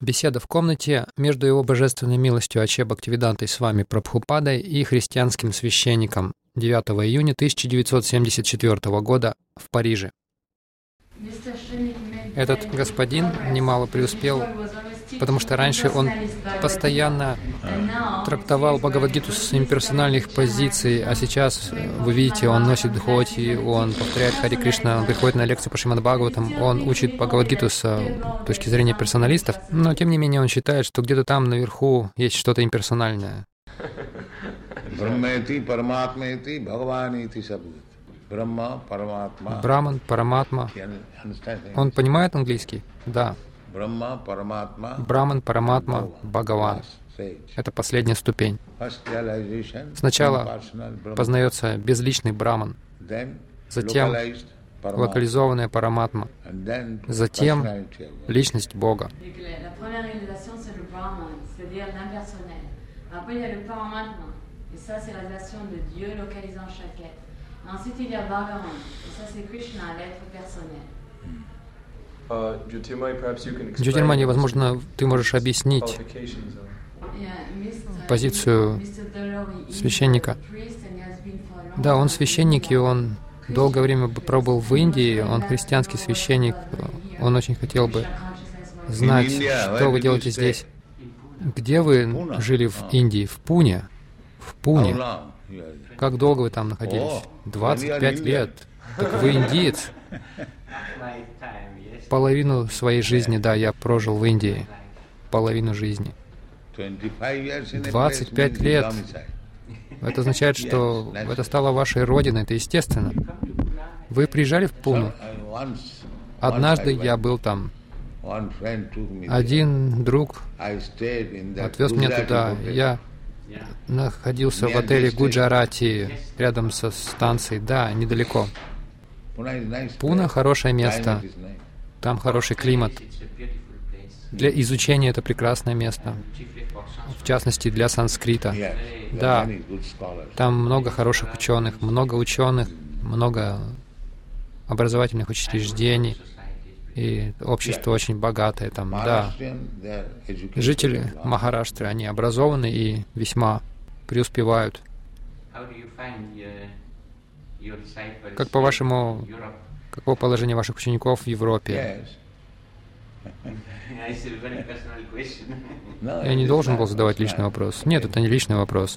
Беседа в комнате между Его Божественной милостью Аче Бхактивидантой с вами Прабхупадой и христианским священником 9 июня 1974 года в Париже. Этот господин немало преуспел, потому что раньше он постоянно трактовал Бхагавад-гиту с имперсональных позиций, а сейчас, вы видите, он носит дхоти, он повторяет Хари Кришна, он приходит на лекцию по Шримад-Бхагаватам, он учит Бхагавад-гиту с точки зрения персоналистов, но тем не менее он считает, что где-то там наверху есть что-то имперсональное. Браман, Параматма. Он понимает английский? Да. Браман, Параматма, Бхагаван. Это последняя ступень. Сначала познается безличный Браман, затем локализованная Параматма, затем личность Бога. Джотирмани, возможно, ты можешь объяснить позицию священника. Да, он священник, и он долгое время пробыл в Индии, он христианский священник, он очень хотел бы знать, что вы делаете здесь. Где вы жили в Индии? В Пуне? В Пуне. Как долго вы там находились? 25 лет. Так вы индиец? Половину своей жизни, да, я прожил в Индии. Половину жизни. 25 лет. Это означает, что это стало вашей родиной, это естественно. Вы приезжали в Пуну? Однажды я был там. Один друг отвез меня туда. Я находился в отеле Гуджарати, рядом со станцией, да, недалеко. Пуна — хорошее место. Там хороший климат. Для изучения это прекрасное место. В частности, для санскрита. Да, там много хороших ученых, много образовательных учреждений. И общество очень богатое там, да. Жители Махараштры, они образованы и весьма преуспевают. Как по-вашему, каково положение ваших учеников в Европе? Я не должен был задавать личный вопрос. Нет, это не личный вопрос.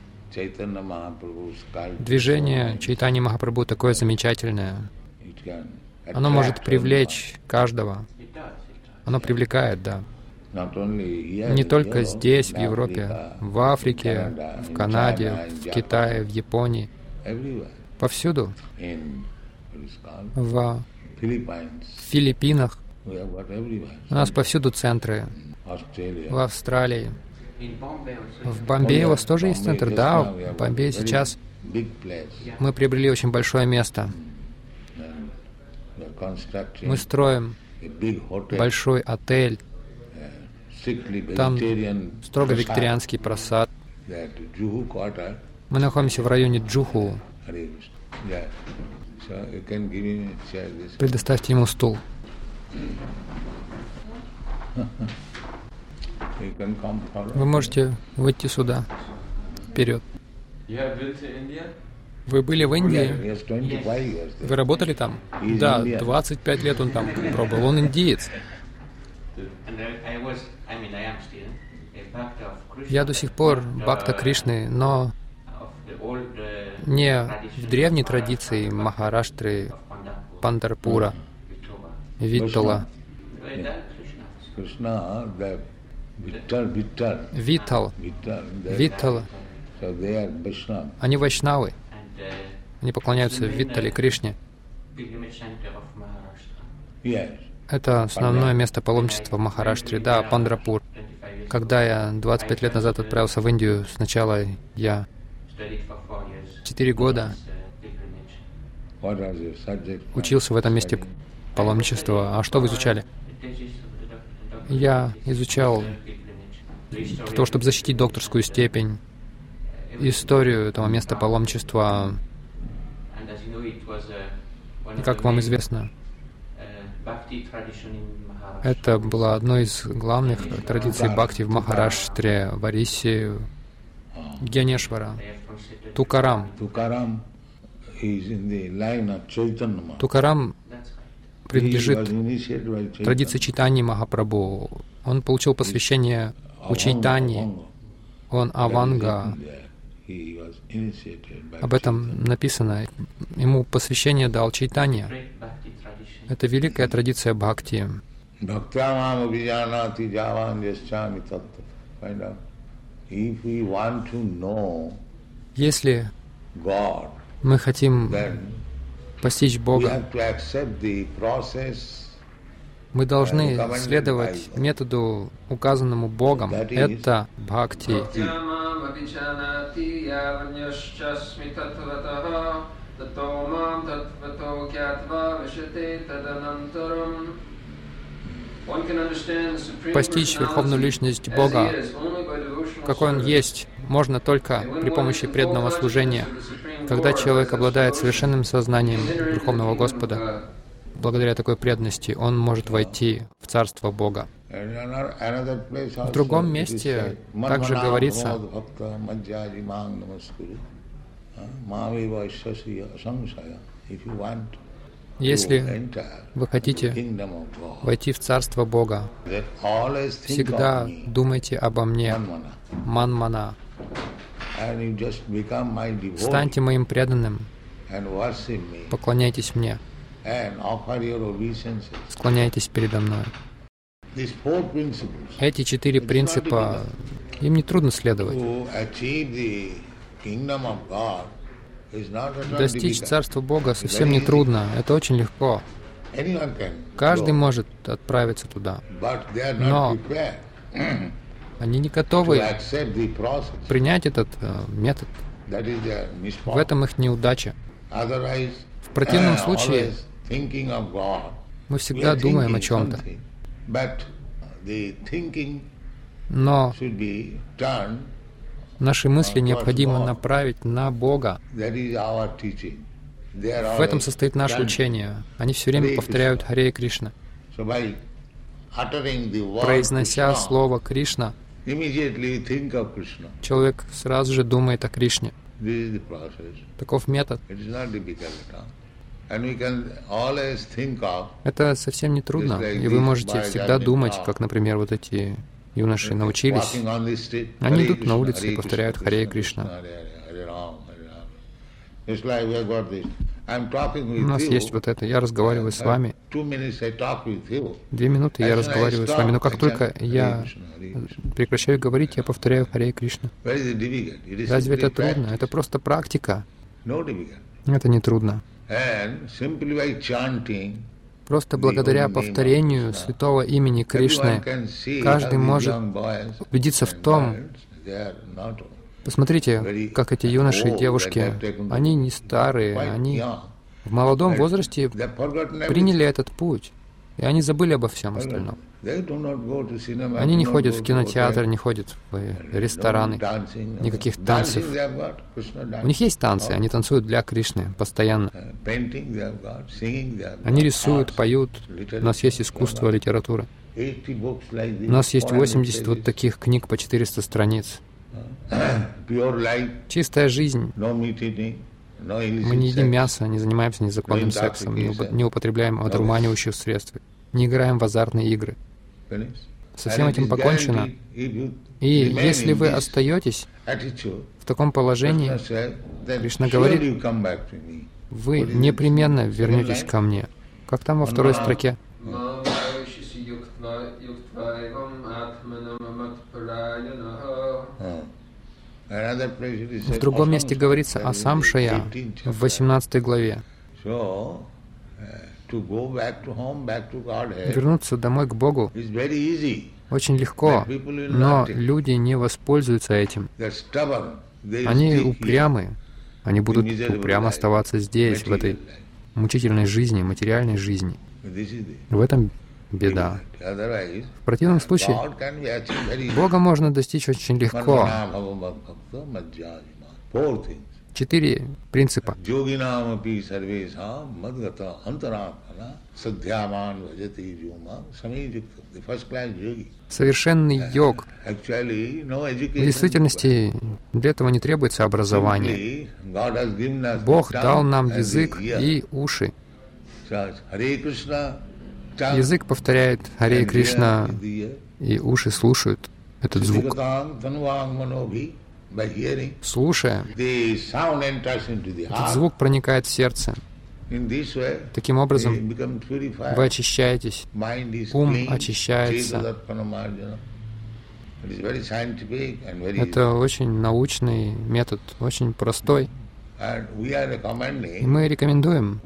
Движение Чайтаньи Махапрабху такое замечательное. Оно может привлечь каждого. Оно привлекает, да. Не только здесь, в Европе, в Африке, в Канаде, в Китае, в Японии. Повсюду. В Филиппинах. У нас повсюду центры. В Австралии. В Бомбее у вас тоже есть центр? Да, в Бомбее сейчас мы приобрели очень большое место. Мы строим большой отель. Там строго викторианский просад. Мы находимся в районе Джуху. Предоставьте ему стул. Вы можете выйти сюда, вперед. Вы были в Индии? Вы работали там? Да, 25 лет он там пробовал. Он индиец. Я до сих пор бхакта Кришны, но не в древней традиции Махараштры, Пандарпура, Виттала. Виттал. Они вайшнавы. Они поклоняются Виттале, Кришне. Это основное место паломничества в Махараштре. Да, Пандрапур. Когда я 25 лет назад отправился в Индию, сначала я 4 года учился в этом месте паломничества. А что вы изучали? Я изучал для того, чтобы защитить докторскую степень, историю этого места паломничества. И как вам известно, Это была одной из главных традиций бхакти в Махараштре, в Ориссии, Гьянешвара. Тукарам. Тукарам принадлежит традиции Чайтаньи Махапрабху. Он получил посвящение у Чайтаньи. Он Аванга. Об этом написано. Ему посвящение дал Чайтанья. Это великая традиция бхакти. Если мы хотим постичь Бога, мы должны следовать методу, указанному Богом. Это бхакти. Постичь Верховную Личность Бога, какой Он есть, можно только при помощи преданного служения. Когда человек обладает совершенным сознанием Верховного Господа, благодаря такой преданности, он может войти в Царство Бога. В другом месте также говорится, если вы хотите войти в Царство Бога, всегда думайте обо мне, манмана. Станьте моим преданным, поклоняйтесь мне, склоняйтесь передо мной. Эти 4 принципа, им не трудно следовать. Достичь Царства Бога совсем не трудно, это очень легко. Каждый может отправиться туда, но они не готовы принять этот метод. В этом их неудача. В противном случае мы всегда думаем о чем-то, но наши мысли необходимо направить на Бога. В этом состоит наше учение. Они все время повторяют Харе Кришна. Произнося слово Кришна, человек сразу же думает о Кришне. Таков метод. Это совсем не трудно, и вы можете всегда думать, как, например, вот эти юноши научились. Они идут на улице и повторяют Харе Кришна. У нас есть вот это. Я разговариваю с вами. 2 минуты я разговариваю с вами. Но как только я прекращаю говорить, я повторяю Харе Кришна. Разве это трудно? Это просто практика. Это не трудно. Просто благодаря повторению святого имени Кришны каждый может убедиться в том. Посмотрите, как эти юноши и девушки, они не старые, они в молодом возрасте приняли этот путь, и они забыли обо всем остальном. Они не ходят в кинотеатр, не ходят в рестораны, никаких танцев. У них есть танцы, они танцуют для Кришны постоянно. Они рисуют, поют. У нас есть искусство, литература. У нас есть 80 вот таких книг по 400 страниц. Чистая жизнь. Мы не едим мясо, не занимаемся незаконным сексом, не употребляем одурманивающих средств, не играем в азартные игры. Со всем этим покончено. И если вы остаетесь в таком положении, Кришна говорит, вы непременно вернетесь ко мне. Как там во 2 строке? В другом месте говорится о Самшая в 18 главе. Вернуться домой к Богу очень легко, но люди не воспользуются этим. Они упрямы. Они будут упрямо оставаться здесь, в этой мучительной жизни, материальной жизни. В этом беда. В противном случае Бога можно достичь очень легко. 4 принципа. Совершенный йог. В действительности для этого не требуется образование. Бог дал нам язык и уши. Язык повторяет Харе Кришна, и уши слушают этот звук. Слушая, этот звук проникает в сердце. Таким образом, вы очищаетесь, ум очищается. Это очень научный метод, очень простой. И мы рекомендуем,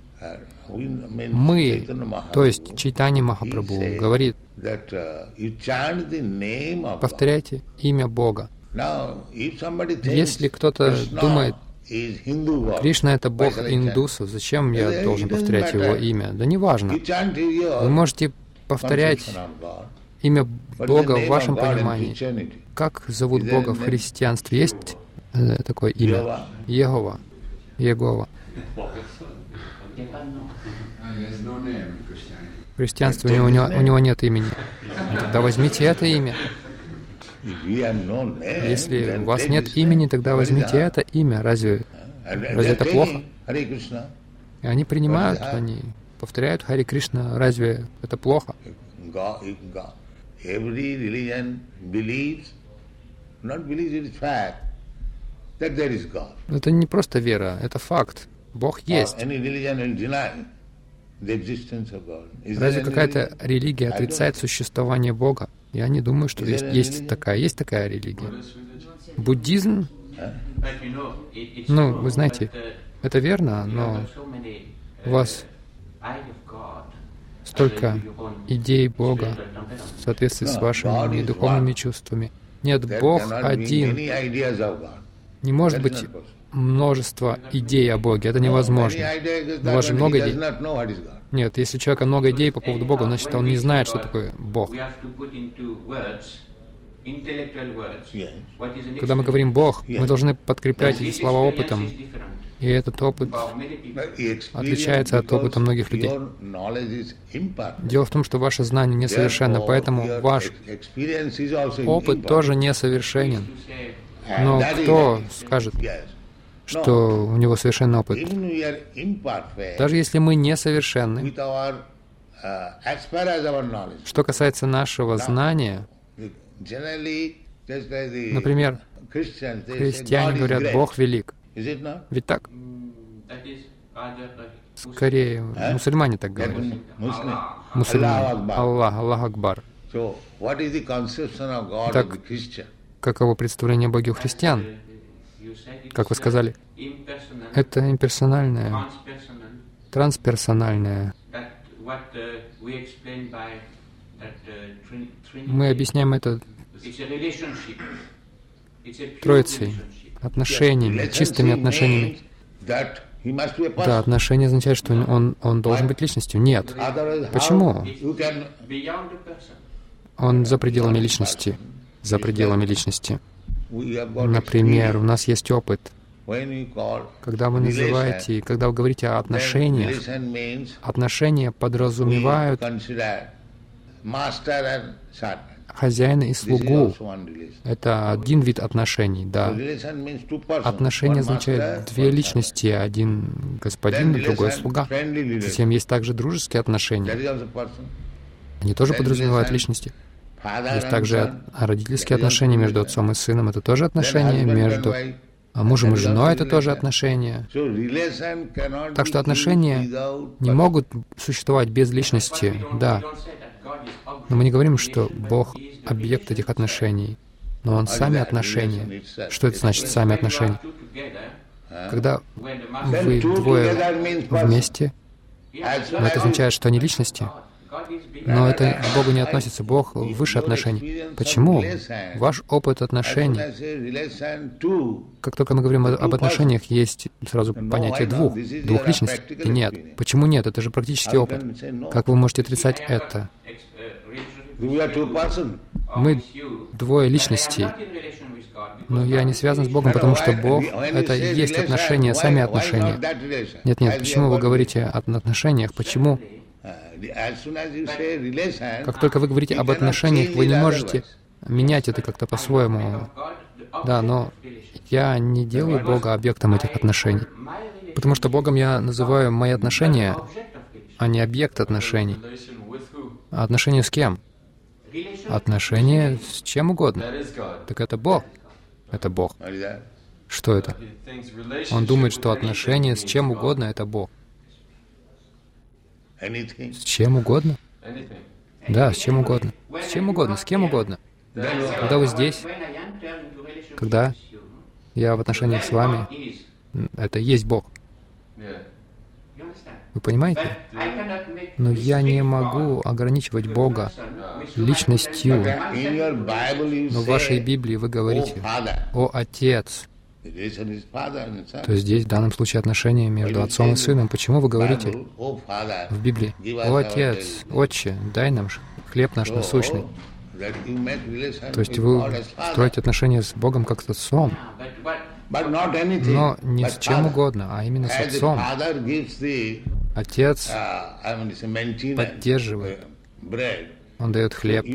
то есть Чайтанья Махапрабху говорит, повторяйте имя Бога. Если кто-то думает, Кришна — это бог индусов, зачем я должен повторять его имя? Да неважно. Вы можете повторять имя Бога в вашем понимании. Как зовут Бога в христианстве? Есть такое имя? Егова. Егова. В христианстве у него нет имени. Тогда возьмите это имя. Если у вас нет имени, тогда возьмите это имя. Разве это плохо? И они принимают, они повторяют Харе Кришна. Разве это плохо? Это не просто вера, это факт. Бог есть. Разве какая-то религия отрицает существование Бога? Я не думаю, что есть такая религия. Буддизм, вы знаете, это верно, но у вас столько идей Бога в соответствии с вашими духовными чувствами. Нет, Бог один. Не может быть множество идей о Боге. Это невозможно. У вас же много идей. Нет, если у человека много идей по поводу Бога, значит, он не знает, что такое Бог. Когда мы говорим «Бог», мы должны подкреплять эти слова опытом. И этот опыт отличается от опыта многих людей. Дело в том, что ваше знание несовершенно, поэтому ваш опыт тоже несовершенен. Но кто скажет, что у него совершенный опыт? Даже если мы несовершенны, что касается нашего знания, например, христиане говорят, Бог велик. Ведь так? Скорее, мусульмане так говорят. Мусульмане. Аллах Акбар. Так, каково представление о Боге у христиан? Как вы сказали, это имперсональное, трансперсональное. Мы объясняем это Троицей, отношениями, чистыми отношениями. Да, отношения означает, что он должен быть личностью. Нет. Почему? Он за пределами личности. За пределами личности. Например, у нас есть опыт. Когда вы называете, когда вы говорите о отношениях, отношения подразумевают хозяина и слугу. Это один вид отношений, да. Отношения означают две личности, один господин, другой слуга. Затем есть также дружеские отношения. Они тоже подразумевают личности. Есть также родительские отношения между отцом и сыном. Это тоже отношения между мужем и женой. Это тоже отношения. Так что отношения не могут существовать без личности. Да. Но мы не говорим, что Бог — объект этих отношений. Но Он — сами отношения. Что это значит «сами отношения»? Когда вы двое вместе, это означает, что они личности. Но это к Богу не относится. Бог выше отношений. Почему? Ваш опыт отношений. Как только мы говорим об отношениях, есть сразу понятие двух личностей. Нет. Почему нет? Это же практический опыт. Как вы можете отрицать это? Мы двое личностей. Но я не связан с Богом, потому что Бог — это и есть отношения, сами отношения. Нет, почему вы говорите о отношениях? Почему? Как только вы говорите об отношениях, вы не можете менять это как-то по-своему. Да, но я не делаю Бога объектом этих отношений. Потому что Богом я называю мои отношения, а не объект отношений. А отношения с кем? Отношения с чем угодно. Так это Бог. Это Бог. Что это? Он думает, что отношения с чем угодно — это Бог. С чем угодно? Да, с чем угодно. С чем угодно, с кем угодно. Когда вы здесь, когда я в отношениях с вами, это и есть Бог. Вы понимаете? Но я не могу ограничивать Бога личностью. Но в вашей Библии вы говорите «О Отец». То есть здесь в данном случае отношения между Отцом и Сыном. Почему вы говорите в Библии «О Отец, Отче, дай нам хлеб наш насущный»? То есть вы строите отношения с Богом как с Отцом, но не с чем угодно, а именно с Отцом. Отец поддерживает, Он дает хлеб.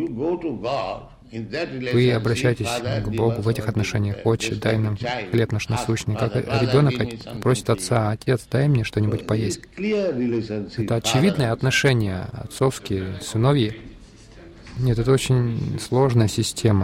Вы обращаетесь к Богу в этих отношениях. «Отче, дай нам хлеб наш насущный». Как ребенок просит отца: «Отец, дай мне что-нибудь поесть». Это очевидное отношение, отцовские, сыновьи. Нет, это очень сложная система.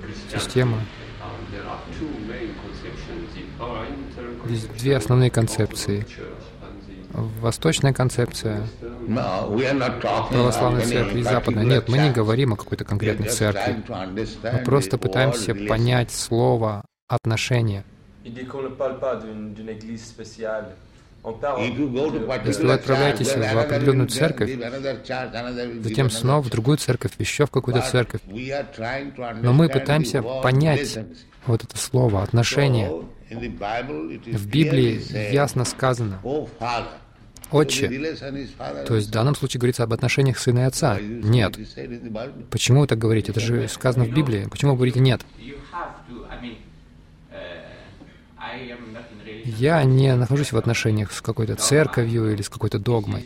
Здесь две основные концепции. Восточная концепция православной церкви и западная. Нет, мы не говорим о какой-то конкретной церкви. Мы просто пытаемся понять слово «отношения». Если вы отправляетесь в определенную церковь, затем снова в другую церковь, еще в какую-то церковь, но мы пытаемся понять вот это слово «отношения». В Библии ясно сказано «Отче». То есть в данном случае говорится об отношениях сына и отца. Нет. Почему вы так говорите? Это же сказано в Библии. Почему вы говорите «нет»? Я не нахожусь в отношениях с какой-то церковью или с какой-то догмой.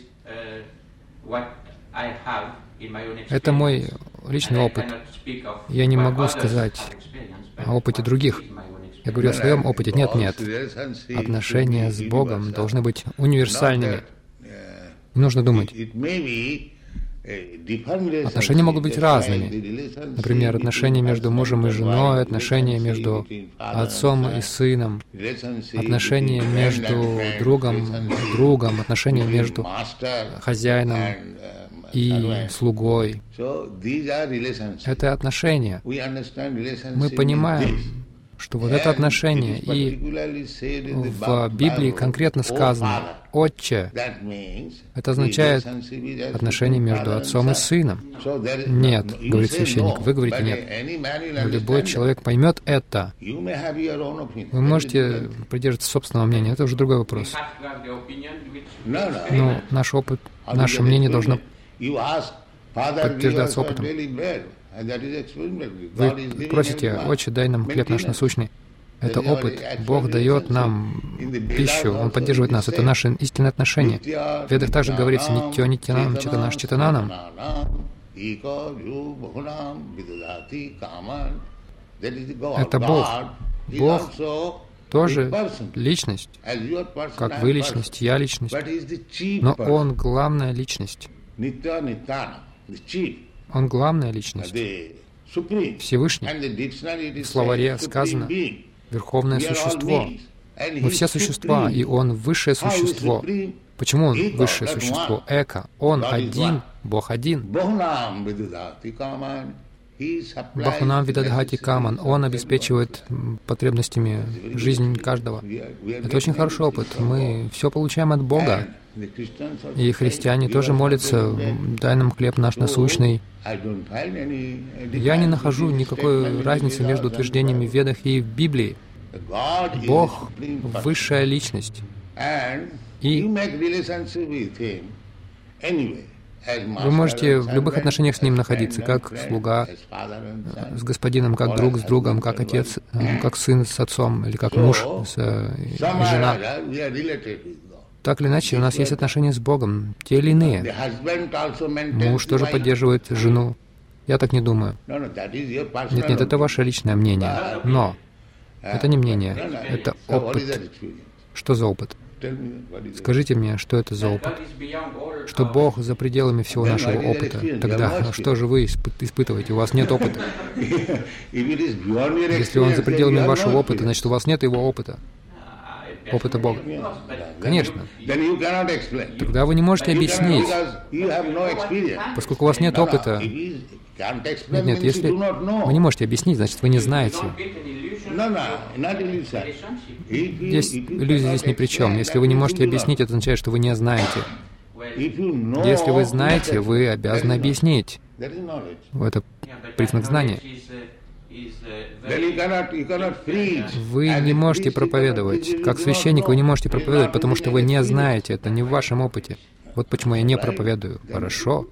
Это мой личный опыт. Я не могу сказать о опыте других. Я говорю о своем опыте. Нет. Отношения с Богом должны быть универсальными. Не нужно думать. Отношения могут быть разными. Например, отношения между мужем и женой, отношения между отцом и сыном, отношения между другом и другом, отношения между хозяином и слугой. Это отношения. Мы понимаем, что вот это отношение, и в Библии конкретно сказано «Отче». Это означает отношение между отцом и сыном. Нет, говорит священник, вы говорите нет. Но любой человек поймет это. Вы можете придерживаться собственного мнения, это уже другой вопрос. Но наш опыт, наше мнение должно подтверждаться опытом. Вы просите: «Отче, дай нам хлеб наш насущный». Это опыт. Бог дает нам пищу, Он поддерживает нас. Это наши истинные отношения. В Ведах также говорится: «Нитьё нитьянам читанаш читананам». Это Бог. Бог тоже личность, как вы личность, я личность. Но Он главная личность. Он главная личность. Всевышний. В словаре сказано «Верховное существо». Мы все существа, и Он высшее существо. Почему Он высшее существо? Эко. Он один, Бог один. Бахунам видадхати каман. Он обеспечивает потребностями жизнь каждого. Это очень хороший опыт. Мы все получаем от Бога. И христиане тоже молятся: «Дай нам хлеб наш насущный». Я не нахожу никакой разницы между утверждениями в Ведах и в Библии. Бог — высшая личность. И Вы можете в любых отношениях с Ним находиться, как слуга с господином, как друг с другом, как отец, как сын с отцом, или как муж и жена. Так или иначе, у нас есть отношения с Богом, те или иные. Муж тоже поддерживает жену. Я так не думаю. Нет, это ваше личное мнение. Но это не мнение, это опыт. Что за опыт? Скажите мне, что это за опыт? Что Бог за пределами всего нашего опыта. Тогда что же вы испытываете? У вас нет опыта. Если Он за пределами вашего опыта, значит, у вас нет Его опыта. Опыта Бога. Конечно. Тогда вы не можете объяснить, поскольку у вас нет опыта. Нет, если вы не можете объяснить, значит, вы не знаете. Здесь иллюзия здесь ни при чем. Если вы не можете объяснить, это означает, что вы не знаете. Если вы знаете, вы обязаны объяснить. Это признак знания. Вы не можете проповедовать. Как священник вы не можете проповедовать, потому что вы не знаете, это не в вашем опыте. Вот почему я не проповедую. Хорошо.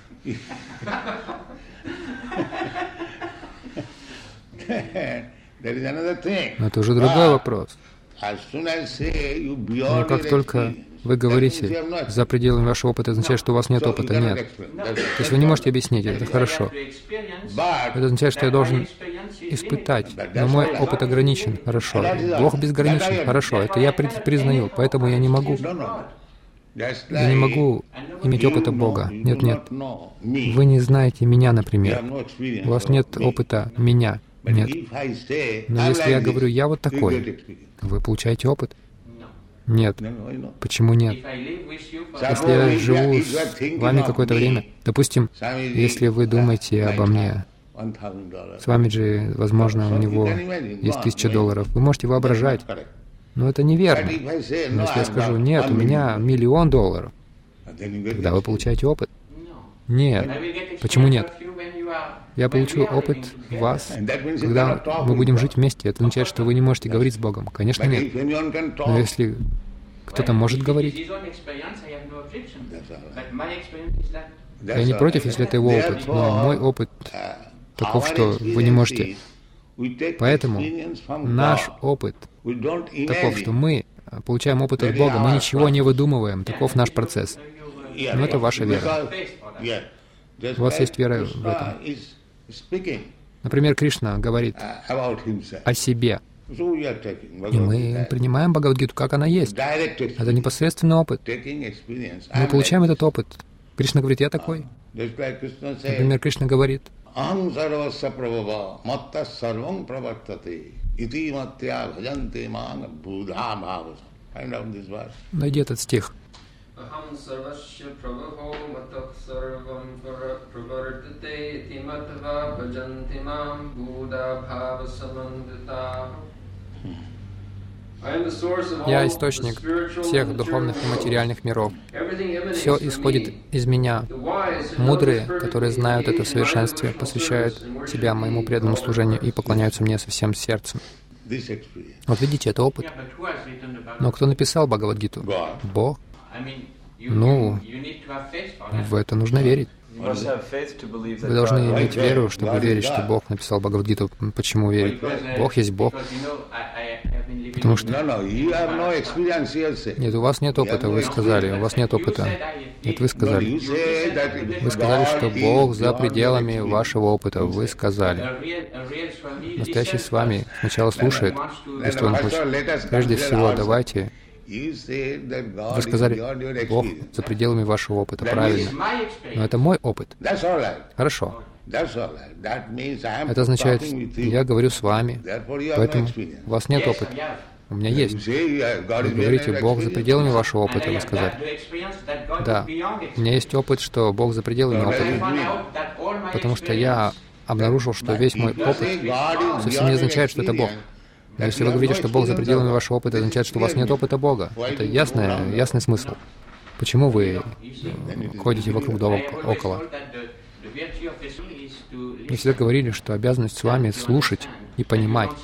Но это уже другой вопрос. Но как только вы говорите за пределами вашего опыта, это означает, что у вас нет опыта. Нет. То есть вы не можете объяснить, это хорошо. Это означает, что я должен испытать, но мой опыт ограничен. Хорошо. Бог безграничен. Хорошо. Это я признаю, поэтому я не могу. Я не могу иметь опыта Бога. Нет. Вы не знаете меня, например. У вас нет опыта меня. Нет. Но если я говорю, я вот такой, вы получаете опыт? Нет. Почему нет? Если я живу с вами какое-то время, допустим, если вы думаете обо мне, с вами же, возможно, у него есть $1000, вы можете воображать, но это неверно. Но если я скажу, нет, у меня $1 000 000, тогда вы получаете опыт? Нет. Почему нет? Я получу опыт вас, когда мы будем жить вместе. Это означает, что вы не можете говорить с Богом. Конечно, нет. Но если кто-то может говорить, я не против, если это его опыт, но мой опыт таков, что вы не можете. Поэтому наш опыт таков, что мы получаем опыт от Бога, мы ничего не выдумываем. Таков наш процесс. Но это ваша вера. У вас есть вера в этом. Например, Кришна говорит о себе. И мы принимаем Бхагавад-гиту, как она есть. Это непосредственный опыт. Мы получаем этот опыт. Кришна говорит, я такой. Например, Кришна говорит, найди этот стих. Ахам сарвасya прабхо матах сарvam правартате ити матва баджанти мам будда бхава самандита. Я источник всех духовных и материальных миров. Все исходит из меня. Мудрые, которые знают это в совершенстве, посвящают себя моему преданному служению и поклоняются мне со всем сердцем. Вот видите, это опыт. Но кто написал Бхагавад-гиту? Бог. Ну, в это нужно верить. Вы должны иметь веру, чтобы верить, что Бог написал Бхагавад-гиту. Почему верить? Бог есть Бог. Потому что... Нет, у вас нет опыта, вы сказали. У вас нет опыта. Нет, вы сказали. Вы сказали, что Бог за пределами вашего опыта. Вы сказали. Настоящий с вами сначала слушает, если он хочет. Прежде всего, давайте... Вы сказали, Бог за пределами вашего опыта. Правильно. Но это мой опыт. Хорошо. Это означает, я говорю с вами, поэтому у вас нет опыта. У меня есть. Вы говорите, Бог за пределами вашего опыта, вы сказали. Да. У меня есть опыт, что Бог за пределами опыта. Потому что я обнаружил, что весь мой опыт совсем не означает, что это Бог. Но если вы говорите, что Бог за пределами вашего опыта, это означает, что у вас нет опыта Бога. Это ясный смысл. Почему вы ходите вокруг да около? Мне всегда говорили, что обязанность с вами слушать и понимать.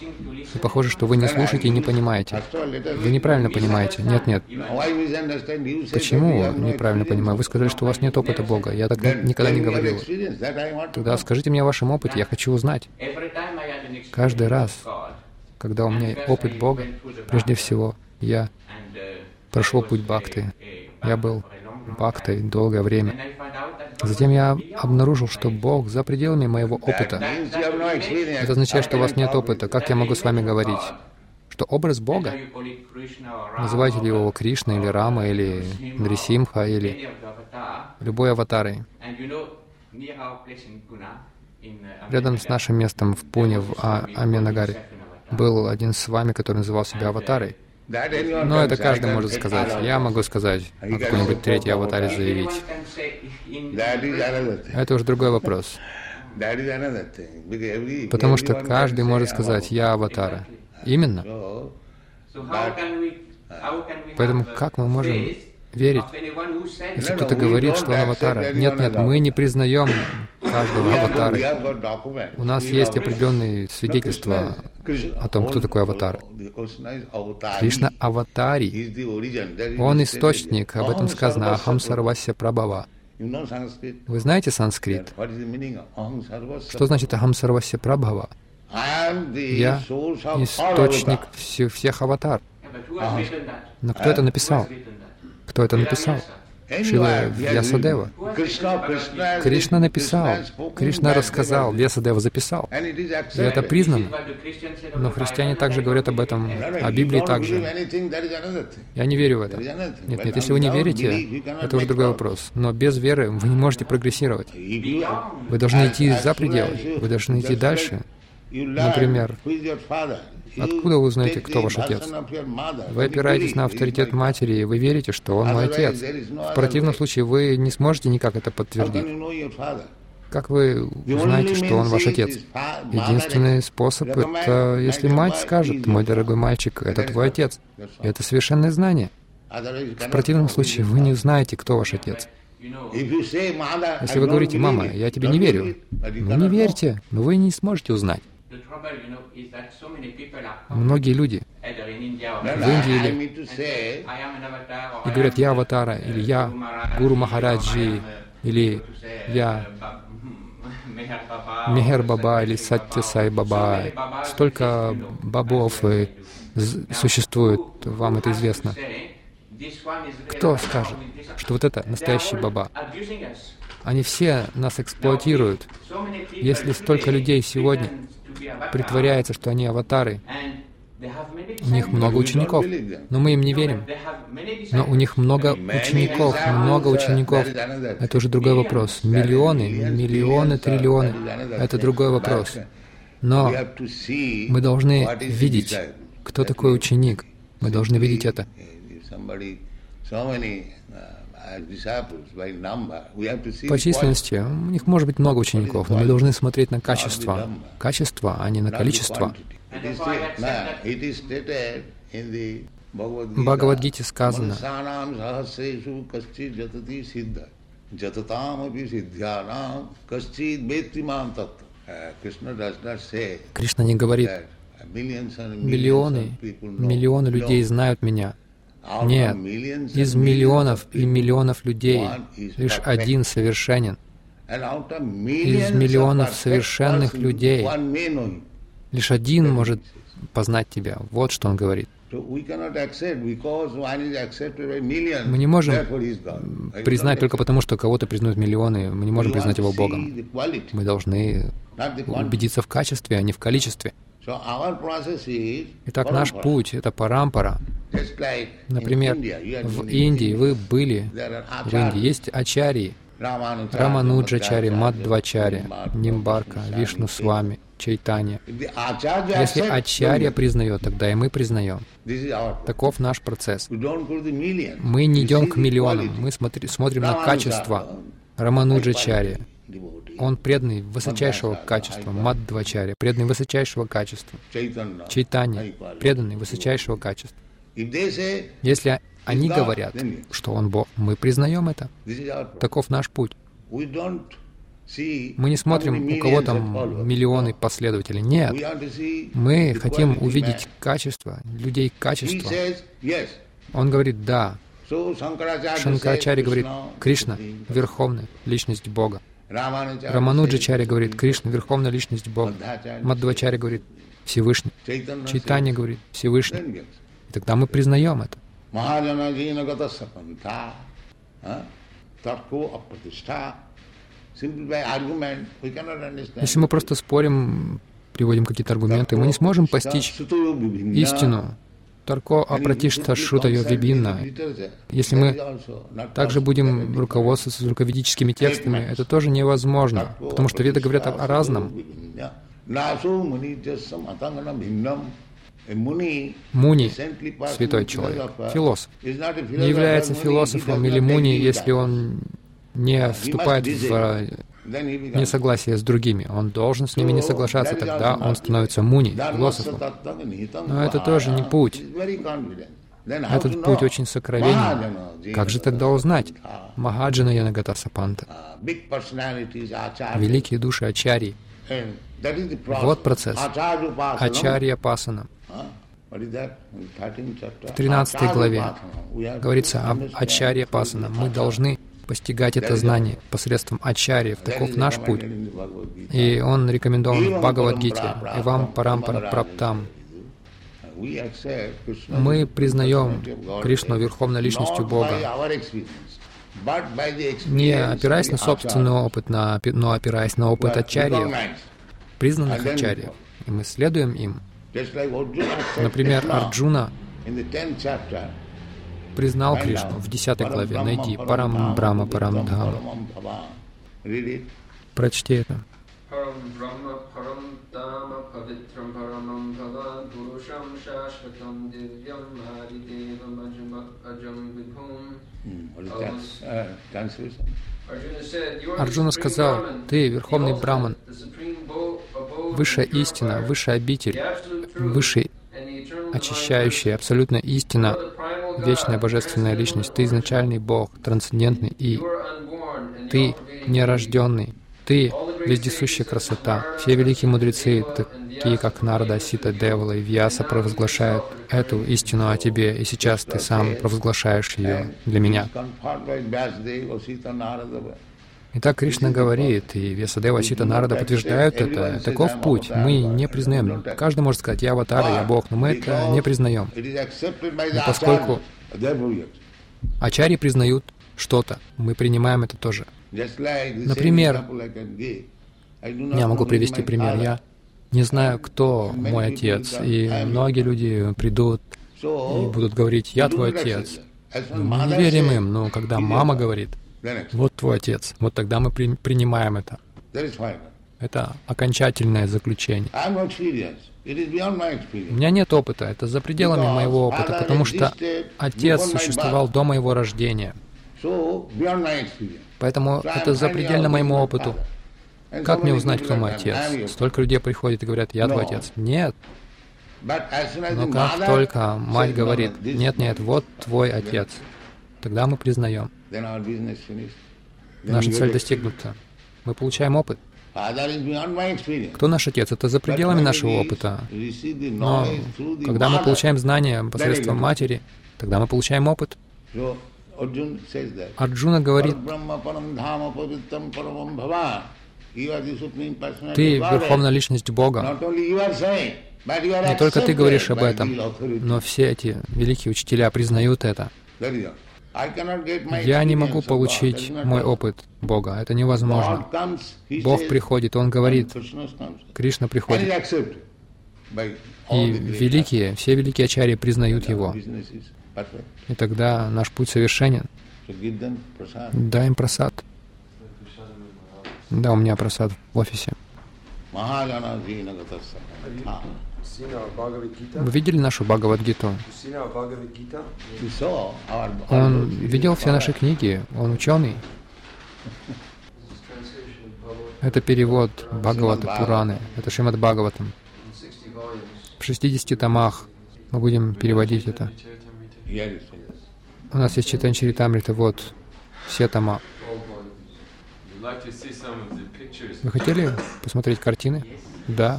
И похоже, что вы не слушаете и не понимаете. Вы неправильно понимаете. Нет. Почему неправильно понимаю? Вы сказали, что у вас нет опыта Бога. Я так никогда не говорил. Тогда скажите мне о вашем опыте, я хочу узнать. Каждый раз, когда у меня опыт Бога, прежде всего, я прошел путь бхакти. Я был бхактой долгое время. Затем я обнаружил, что Бог за пределами моего опыта. Это означает, что у вас нет опыта. Как я могу с вами говорить? Что образ Бога, называйте ли его Кришна, или Рама, или Нрисимха, или любой аватарой. Рядом с нашим местом в Пуне, в Аминагаре, был один с вами, который называл себя аватарой. Но это каждый может сказать. Я могу сказать, о какой-нибудь третьей аватаре заявить. Это уже другой вопрос. Потому что каждый может сказать, я аватара. Именно. Поэтому как мы можем верить, если кто-то говорит, что он аватара? Нет, мы не признаем каждого аватара. У нас есть определенные свидетельства о том, кто такой аватар. Кришна аватарий. Он источник. Об этом сказано Ахам Сарвасья Прабхава. Вы знаете санскрит? Что значит Ахам Сарвасья Прабхава? Я источник всех аватар. Но кто это написал? Кто это написал? Шрила Вьясадева. Кришна написал, Кришна рассказал, Вьясадева записал. И это признано. Но христиане также говорят об этом, о Библии также. Я не верю в это. Нет, если вы не верите, это уже другой вопрос. Но без веры вы не можете прогрессировать. Вы должны идти за пределы, вы должны идти дальше. Например, откуда вы узнаете, кто ваш отец? Вы опираетесь на авторитет матери, и вы верите, что он мой отец. В противном случае вы не сможете никак это подтвердить. Как вы узнаете, что он ваш отец? Единственный способ — это если мать скажет, мой дорогой мальчик, это твой отец. И это совершенное знание. В противном случае вы не узнаете, кто ваш отец. Если вы говорите, мама, я тебе не верю, ну не верьте, но вы не сможете узнать. Многие люди в Индии и говорят, я аватара, или я Гуру Махараджи, или я Мехер Баба, или Сатья Сай Баба. Столько бабов существует, вам это известно. Кто скажет, что вот это настоящий Баба? Они все нас эксплуатируют. Если столько людей сегодня притворяется, что они аватары, у них много учеников, но мы им не верим. Но у них много учеников. Это уже другой вопрос. Миллионы, триллионы. Это другой вопрос. Но мы должны видеть, кто такой ученик. Мы должны видеть это. По численности у них может быть много учеников, но мы должны смотреть на качество. Качество, а не на количество. В Бхагавад-гите сказано, Кришна не говорит, миллионы людей знают меня. Нет, из миллионов и миллионов людей лишь один совершенен. Из миллионов совершенных людей лишь один может познать тебя. Вот что он говорит. Мы не можем признать только потому, что кого-то признают миллионы. Мы не можем признать его Богом. Мы должны убедиться в качестве, а не в количестве. Итак, наш путь — это парампара. Например, в Индии вы были, в Индии есть ачарьи, Рамануджачари, Мадхвачари, Нимбарка, Вишну Свами, Чайтанья. Если ачарья признает, тогда и мы признаем. Таков наш процесс. Мы не идем к миллионам, мы смотрим на качество. Рамануджачари, он преданный высочайшего качества. Мадхвачари, преданный высочайшего качества. Чайтанья, преданный высочайшего качества. Если они говорят, что он Бог, мы признаем это. Таков наш путь. Мы не смотрим, у кого там миллионы последователей. Нет. Мы хотим увидеть качество, людей качества. Он говорит «да». Шанкарачарья говорит «Кришна — Верховная Личность Бога». Рамануджачарья говорит «Кришна — Верховная Личность Бога». Мадхвачарья говорит «Всевышний». Чайтанья говорит «Всевышний». И тогда мы признаем это. Если мы просто спорим, приводим какие-то аргументы, мы не сможем постичь истину. Тарко апратишта шрутайо вибинна. Если мы также будем руководствоваться руковедическими текстами, это тоже невозможно, потому что Веды говорят о разном. Муни — святой человек, философ. Не является философом или муни, если он не вступает в несогласие с другими. Он должен с ними не соглашаться, тогда он становится муни, философом. Но это тоже не путь. Этот путь очень сокровенен. Как же тогда узнать? Махаджана Янагата Сапанта. Великие души ачарьи. Вот процесс. Ачарья Пасана. В 13 главе говорится об Ачарья Пасана. Мы должны постигать это знание посредством ачарьев. Таков наш путь. И он рекомендован в Бхагавад-гите. «Эвам парампара праптам». Мы признаем Кришну Верховной Личностью Бога, не опираясь на собственный опыт, но опираясь на опыт ачарьев, признанных ачарьев. И мы следуем им. Например, Арджуна признал Кришну в 10 главе. Найди Парам Брахма Парам Дхама. Прочти это. Арджуна сказал: «Ты, Верховный Браман, высшая истина, высшая обитель, высший очищающий, абсолютная истина, вечная божественная личность. Ты изначальный Бог, трансцендентный, и Ты нерожденный. Ты вездесущая красота. Все великие мудрецы, такие как Нарада, Сита, Девала и Вьяса, провозглашают эту истину о тебе, и сейчас ты сам провозглашаешь ее для меня». Итак, Кришна говорит, и Вьясадева, Сита, Нарада подтверждают это. Таков путь. Мы не признаем. Каждый может сказать: «Я аватар, я Бог», но мы это не признаем. И поскольку ачарьи признают что-то, мы принимаем это тоже. Например, я могу привести пример. Я не знаю, кто мой отец, и многие люди придут и будут говорить: «Я твой отец». Мы не верим им, но когда мама говорит: «Вот твой отец», вот тогда мы принимаем это. Это окончательное заключение. У меня нет опыта, это за пределами моего опыта, потому что отец существовал до моего рождения. Поэтому это запредельно моему опыту. Как мне узнать, кто мой отец? Столько людей приходит и говорят: «Я твой отец». Нет. Но как только мать говорит: «Нет, нет, вот твой отец», тогда мы признаем. Наша цель достигнута. Мы получаем опыт. Кто наш отец? Это за пределами нашего опыта. Но когда мы получаем знания посредством матери, тогда мы получаем опыт. Арджуна говорит: «Ты Верховная Личность Бога». Не только ты говоришь об этом, но все эти великие учителя признают это. Я не могу получить мой опыт Бога. Это невозможно. Бог приходит, Он говорит, Кришна приходит. И великие, все великие ачарьи признают Его. И тогда наш путь совершенен. Дай им прасад. Да, у меня прасад в офисе. Вы видели нашу Бхагавад-гиту? Он видел все наши книги, он ученый. Это перевод Бхагавата Пураны, это Шримад Бхагаватам. В 60 томах мы будем переводить это. У нас есть Чайтанья Чаритамрита, вот все тома. Вы хотели посмотреть картины? Да.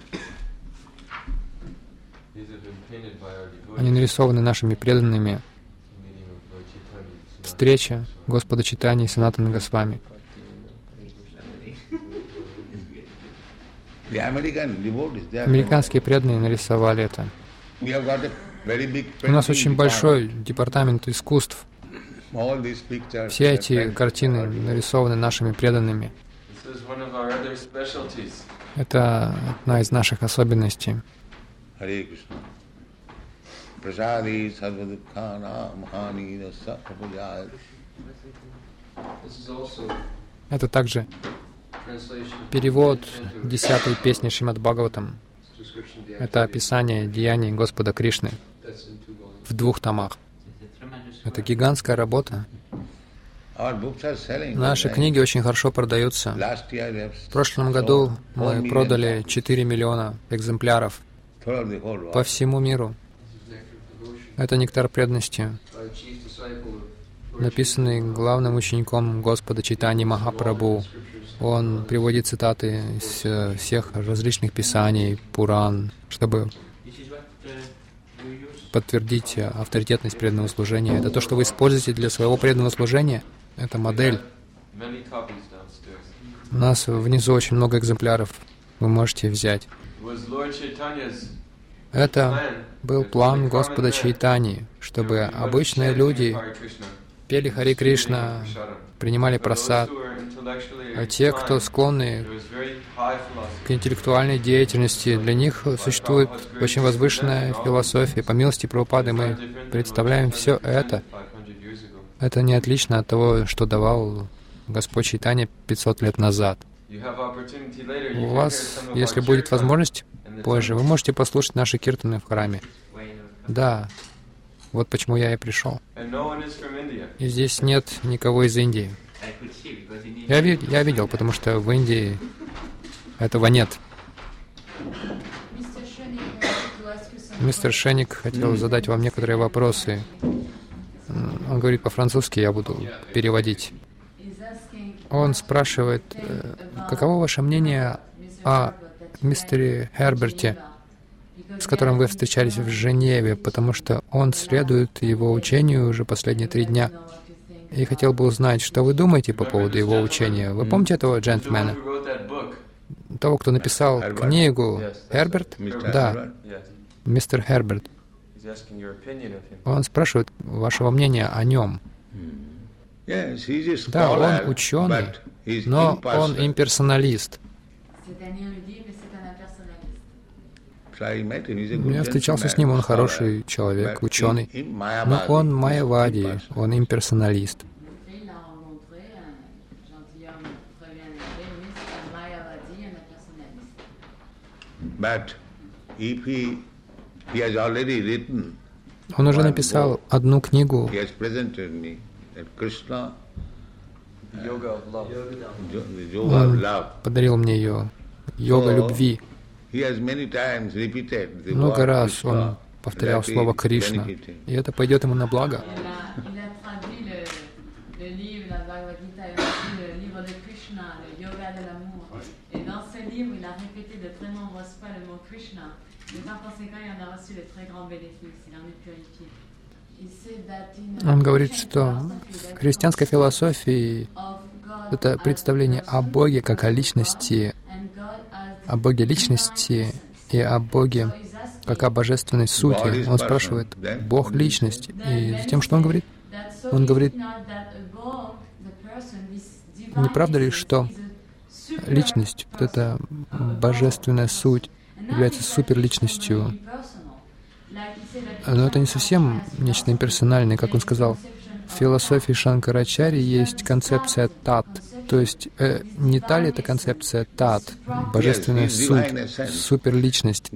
Они нарисованы нашими преданными. Встреча Господа Чайтаньи и Санатана Госвами. Американские преданные нарисовали это. У нас очень большой департамент искусств. Все эти картины нарисованы нашими преданными. Это одна из наших особенностей. Это также перевод 10-й песни Шримад Бхагаватам. Это описание деяний Господа Кришны в 2 томах. Это гигантская работа. Наши книги очень хорошо продаются. В прошлом году мы продали 4 миллиона экземпляров по всему миру. Это нектар преданности, написанный главным учеником Господа Чайтаньи Махапрабху. Он приводит цитаты из всех различных писаний, Пуран, чтобы подтвердить авторитетность преданного служения. Это то, что вы используете для своего преданного служения. Это модель. У нас внизу очень много экземпляров. Вы можете взять. Это был план Господа Чайтаньи, чтобы обычные люди пели Хари Кришна, принимали прасад, а те, кто склонны к интеллектуальной деятельности, для них существует очень возвышенная философия. По милости Прабхупады мы представляем все это. Это не отлично от того, что давал Господь Чайтанья 500 лет назад. У вас, если будет возможность, позже, вы можете послушать наши киртаны в храме. Да, вот почему я и пришел. И здесь нет никого из Индии. Я видел, потому что в Индии этого нет. Мистер Шеник хотел задать вам некоторые вопросы. Он говорит по-французски, я буду переводить. Он спрашивает, каково ваше мнение о мистере Херберте, с которым вы встречались в Женеве, потому что он следует его учению уже последние 3 дня. И хотел бы узнать, что вы думаете по поводу его учения. Вы помните этого джентльмена? Того, кто написал книгу? Херберт? Да, мистер Херберт. Он спрашивает вашего мнения о нем. Да, он ученый, но он имперсоналист. Я встречался с ним, он хороший человек, ученый, но он майявади, он имперсоналист. Он уже написал одну книгу, он подарил мне ее, «Йога любви». Много раз он повторял слово «Кришна», и это пойдет ему на благо. Он говорит, что в христианской философии это представление о Боге как о личности, о Боге личности и о Боге как о божественной сути. Он спрашивает, Бог — личность. И затем что он говорит? Он говорит, не правда ли, что личность, вот эта божественная суть, является суперличностью? Но это не совсем нечто имперсональное, как он сказал. В философии Шанкарачарьи есть концепция тат. То есть не та ли это концепция тат, божественная суть, суперличность?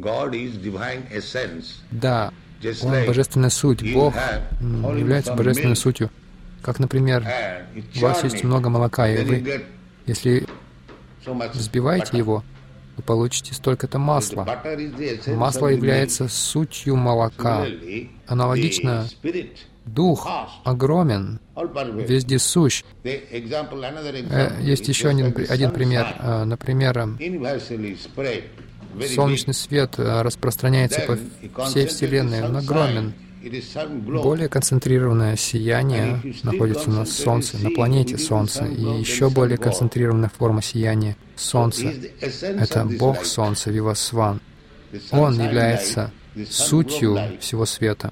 Да, он божественная суть. Бог является божественной сутью. Как, например, у вас есть много молока, и вы, если взбиваете его, вы получите столько-то масла. Масло является сутью молока. Аналогично, Дух огромен, везде сущ. Есть еще один пример. Например, солнечный свет распространяется по всей Вселенной, он огромен. Более концентрированное сияние находится на Солнце, на планете Солнце, и еще более концентрированная форма сияния — Солнце. Это Бог Солнца, Вивасван. Он является сутью всего света.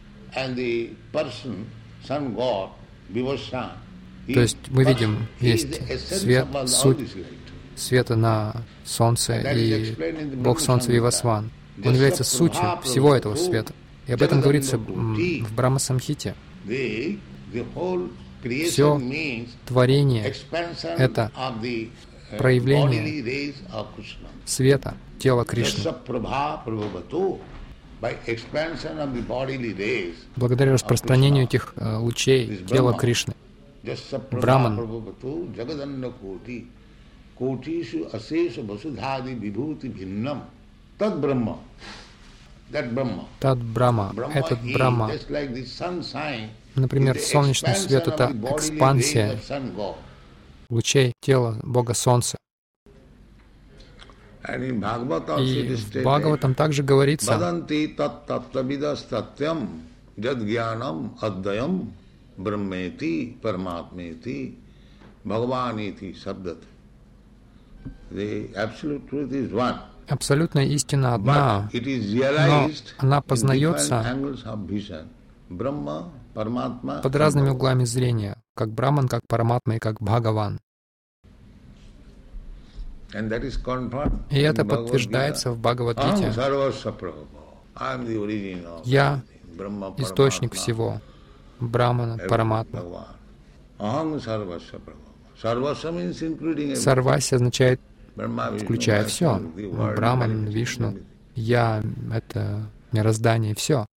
То есть мы видим, есть свет, суть света на Солнце, и Бог Солнца Вивасван. Он является сутью всего этого света. И об этом говорится в Брахма-самхите. Все творение — это проявление света, тела Кришны. Благодаря распространению этих лучей тела Кришны. Браман. Тад Брахма, этот Брахма. Например, солнечный свет — это экспансия лучей тела Бога Солнца. И в Бхагаватам также говорится, абсолютная истина одна, но она познается под разными углами зрения, как Браман, как Параматма и как Бхагаван. И это подтверждается в Бхагавад-гите. Я — источник всего. Брамана, Параматма. Сарваси означает включая все. Браман, Вишну. Я — это мироздание, все.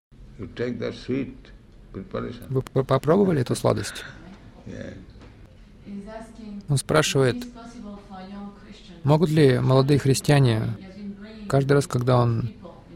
Вы попробовали эту сладость? Он спрашивает, могут ли молодые христиане, каждый раз, когда он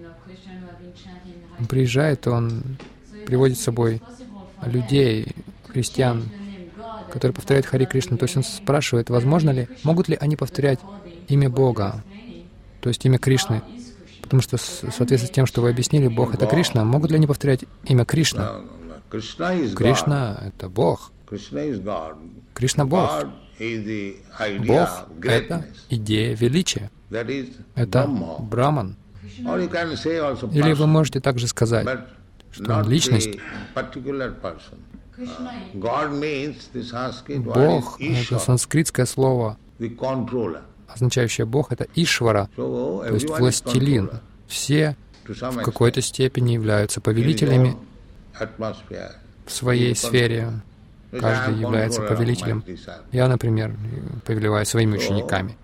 приезжает, он приводит с собой людей, христиан, которые повторяют Хари Кришна. То есть он спрашивает, возможно ли, могут ли они повторять имя Бога, то есть имя Кришны, потому что в соответствии с тем, что вы объяснили, Бог — это Кришна, могут ли они повторять имя Кришна? Кришна — это Бог. Кришна — Бог. Бог — это идея величия. Это Браман. Или вы можете также сказать, что он — личность. Бог — это санскритское слово, означающее Бог — это Ишвара, то есть властелин. Все в какой-то степени являются повелителями в своей сфере. Каждый является повелителем. Я, например, повелеваю своими учениками.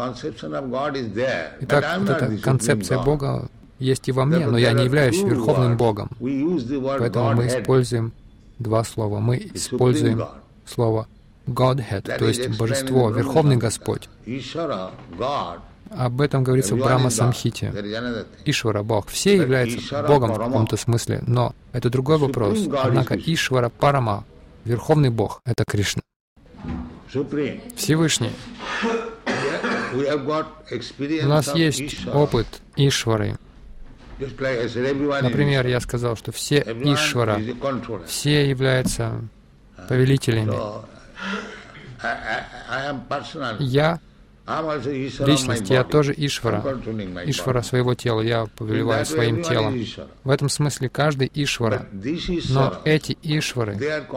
Итак, вот эта концепция Бога есть и во мне, но я не являюсь Верховным Богом. Поэтому мы используем два слова. Мы используем слово Godhead, то есть Божество, Верховный Господь. Об этом говорится в Брахма-самхите. Ишвара — Бог. Все являются Богом в каком-то смысле, но это другой вопрос. Однако Ишвара Парама, Верховный Бог — это Кришна. Всевышний. У нас есть опыт Ишвары. Например, я сказал, что все Ишвара, все являются повелителями. Я личность, я тоже Ишвара. Ишвара своего тела, я повелеваю своим телом. В этом смысле каждый Ишвара. Но эти Ишвары,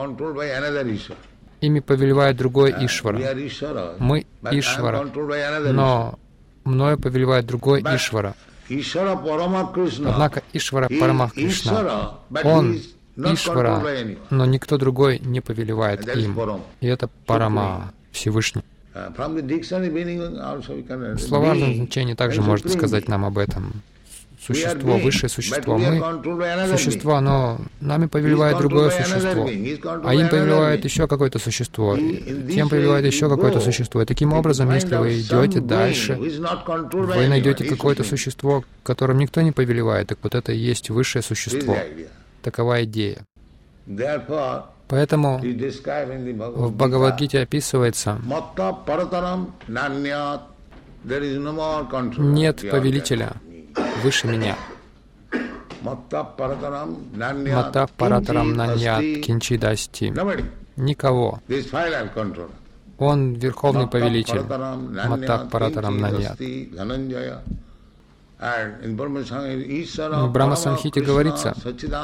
ими повелевает другой Ишвара. Мы Ишвара, но мною повелевает другой Ишвара. Однако Ишвара Парамах Кришна, он Ишвара, но никто другой не повелевает им. И это Парама, Всевышний. В словарном значении также может сказать нам об этом. существо, высшее существо. Мы существа, но нами повелевает другое существо, а им повелевает еще какое-то существо, тем повелевает еще какое-то существо. И таким образом, если вы идете дальше, вы найдете какое-то существо, которым никто не повелевает, так вот это и есть высшее существо. Такова идея. Поэтому в Бхагавад-гите описывается: нет повелителя выше меня. Мата паратарам наньят кинчидасти. Никого. Он верховный повелитель. Мата паратарам наньят. В Брахма-самхите говорится: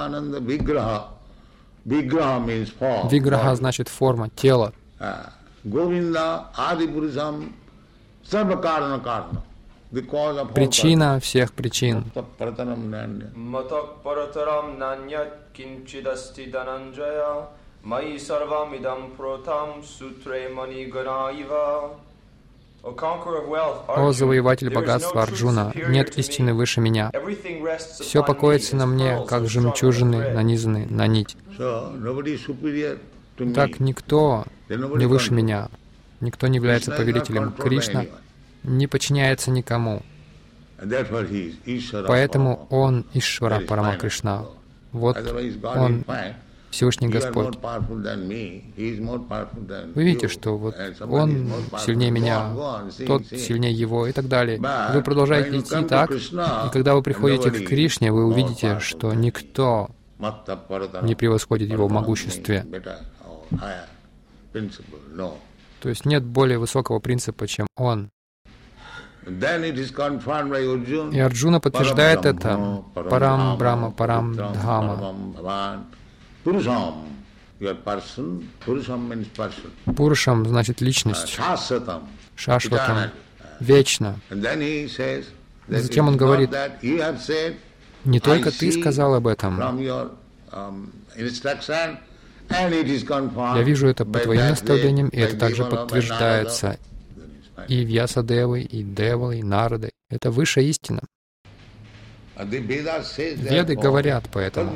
виграха значит форма, тело. Причина всех причин. О завоеватель богатства Арджуна, нет истины выше меня. Все покоится на мне, как жемчужины, нанизаны на нить. Так никто не выше меня, никто не является повелителем. Кришна не подчиняется никому. Поэтому Он Ишвара Парама Кришна. Вот Он Всевышний Господь. Вы видите, что вот Он сильнее меня, тот сильнее Его и так далее. Вы продолжаете идти так, и когда вы приходите к Кришне, вы увидите, что никто не превосходит Его в могуществе. То есть нет более высокого принципа, чем Он. И Арджуна подтверждает это. Парам Брахма, Парам Дхама. Пурушам значит личность. Шашватам вечно. Затем он говорит: не только ты сказал об этом. Я вижу это по твоим наставлениям, и это также подтверждается и Вьясадевой, и Девой, и Нарадой. Это высшая истина. Веды говорят поэтому.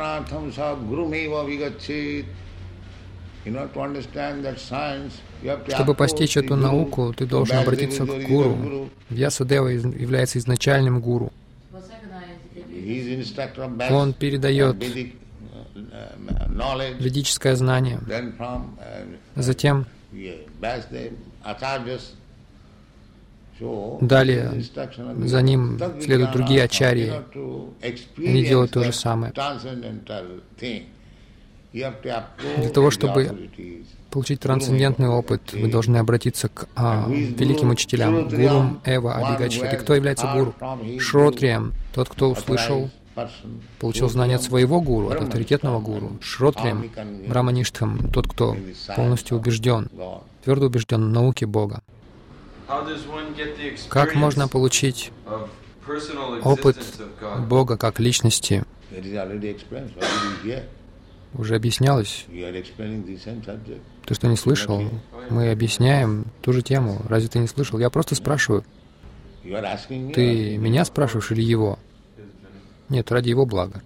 Чтобы постичь эту науку, ты должен обратиться к гуру. Вьясадева является изначальным гуру. Он передает ведическое знание. Затем далее за ним следуют другие ачарьи. Они делают то же самое. Для того, чтобы получить трансцендентный опыт, вы должны обратиться к великим учителям, гурум Эва Адигачхати. Кто является гуру? Шротрием, тот, кто услышал, получил знание от своего гуру, от авторитетного гуру. Шротрием, Брамаништхам, тот, кто полностью убежден, твердо убежден в науке Бога. Как можно получить опыт Бога как личности? Уже объяснялось. Ты что, не слышал? Мы объясняем ту же тему. Разве ты не слышал? Я просто спрашиваю. Ты меня спрашиваешь или его? Нет, ради его блага.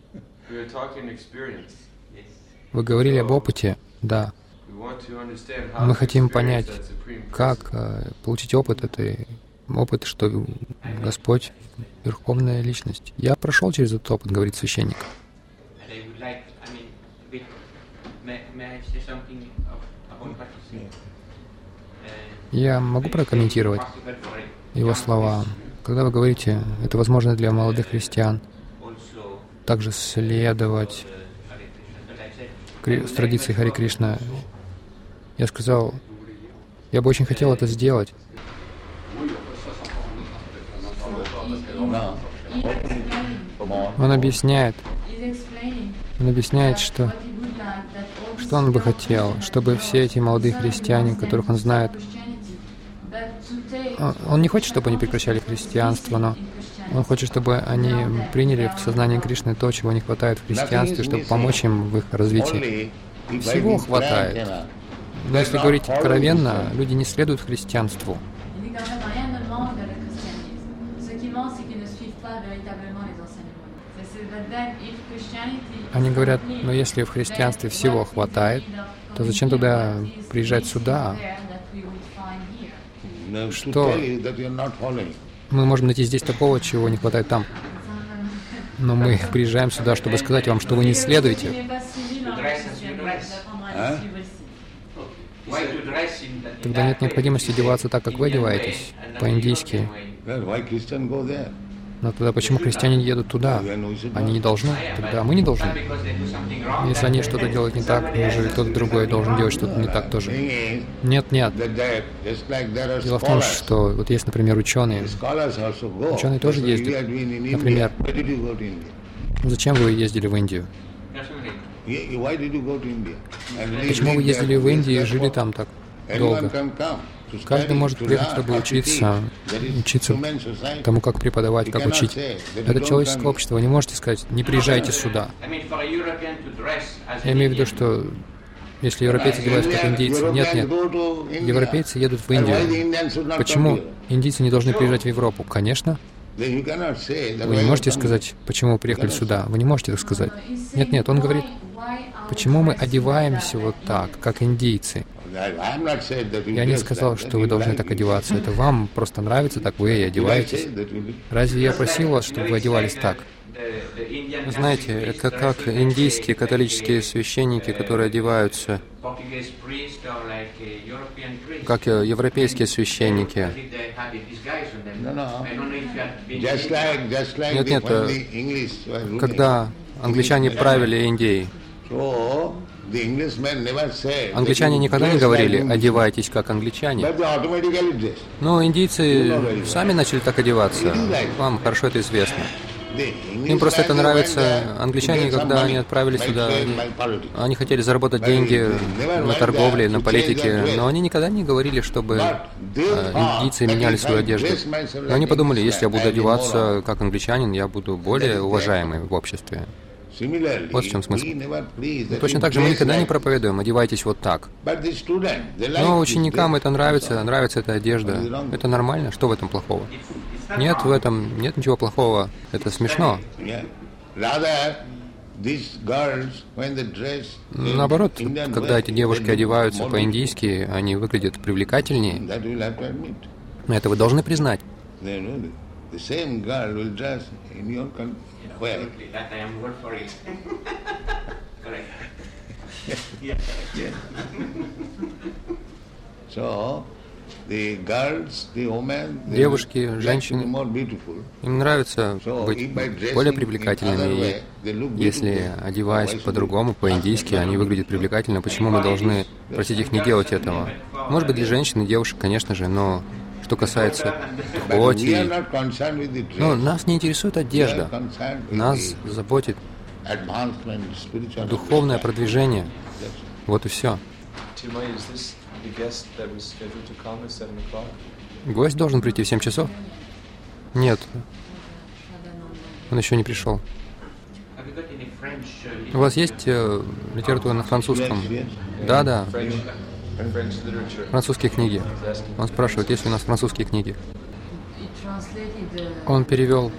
Вы говорили об опыте? Да. Мы хотим понять, как получить опыт, что Господь — Верховная Личность. Я прошел через этот опыт, говорит священник. Я могу прокомментировать его слова. Когда вы говорите, это возможно для молодых христиан, также следовать с традицией Хари Кришна. Я сказал, я бы очень хотел это сделать. Он объясняет, что он бы хотел, чтобы все эти молодые христиане, которых он знает, он не хочет, чтобы они прекращали христианство, но он хочет, чтобы они приняли в сознание Кришны то, чего не хватает в христианстве, чтобы помочь им в их развитии. Всего хватает. Но если говорить откровенно, люди не следуют христианству. Они говорят, но если в христианстве всего хватает, то зачем тогда приезжать сюда? Что мы можем найти здесь такого, чего не хватает там? Но мы приезжаем сюда, чтобы сказать вам, что вы не следуете. Тогда нет необходимости одеваться так, как вы одеваетесь, по-индийски. Но тогда почему христиане едут туда? Они не должны, тогда мы не должны. Если они что-то делают не так, неужели кто-то другой должен делать что-то не так тоже? Нет, нет. Дело в том, что вот есть, например, ученые. Ученые тоже ездят. Например, зачем вы ездили в Индию? Почему вы ездили в Индию и жили там так долго? Каждый может приехать, чтобы учиться тому, как преподавать, как учить. Это человеческое общество. Вы не можете сказать, не приезжайте сюда. Я имею в виду, что если европейцы одеваются как индийцы, нет. Европейцы едут в Индию. Почему индийцы не должны приезжать в Европу? Конечно. Вы не можете сказать, почему вы приехали сюда. Вы не можете так сказать. Нет, он говорит, почему мы одеваемся вот так, как индийцы. Я не сказал, что вы должны так одеваться. Это вам просто нравится, так вы и одеваетесь. Разве я просил вас, чтобы вы одевались так? Знаете, это как индийские католические священники, которые одеваются, как европейские священники. Нет, когда англичане правили Индией, англичане никогда не говорили «одевайтесь как англичане». Но индийцы сами начали так одеваться. Вам хорошо это известно. Им просто это нравится. Англичане, когда они отправились сюда, они хотели заработать деньги на торговле, на политике, но они никогда не говорили, чтобы индийцы меняли свою одежду. Но они подумали, если я буду одеваться как англичанин, я буду более уважаемый в обществе. Вот в чем смысл. Но точно так же мы никогда не проповедуем, одевайтесь вот так. Но ученикам это нравится эта одежда. Это нормально, что в этом плохого? Нет, в этом нет ничего плохого. Это смешно. Наоборот, когда эти девушки одеваются по-индийски, они выглядят привлекательнее. Это вы должны признать. Девушки, женщины, им нравится быть более привлекательными, и если, одеваясь по-другому, по-индийски, они выглядят привлекательно, почему мы должны просить их не делать этого? Может быть, для женщин и девушек, конечно же, но что касается плоти, нас не интересует одежда, нас заботит духовное продвижение. Вот и все. Гость должен прийти в 7 часов? Нет. Он еще не пришел. У вас есть литература на французском? Да. Французские книги. Он спрашивает, есть ли у нас французские книги. Он перевел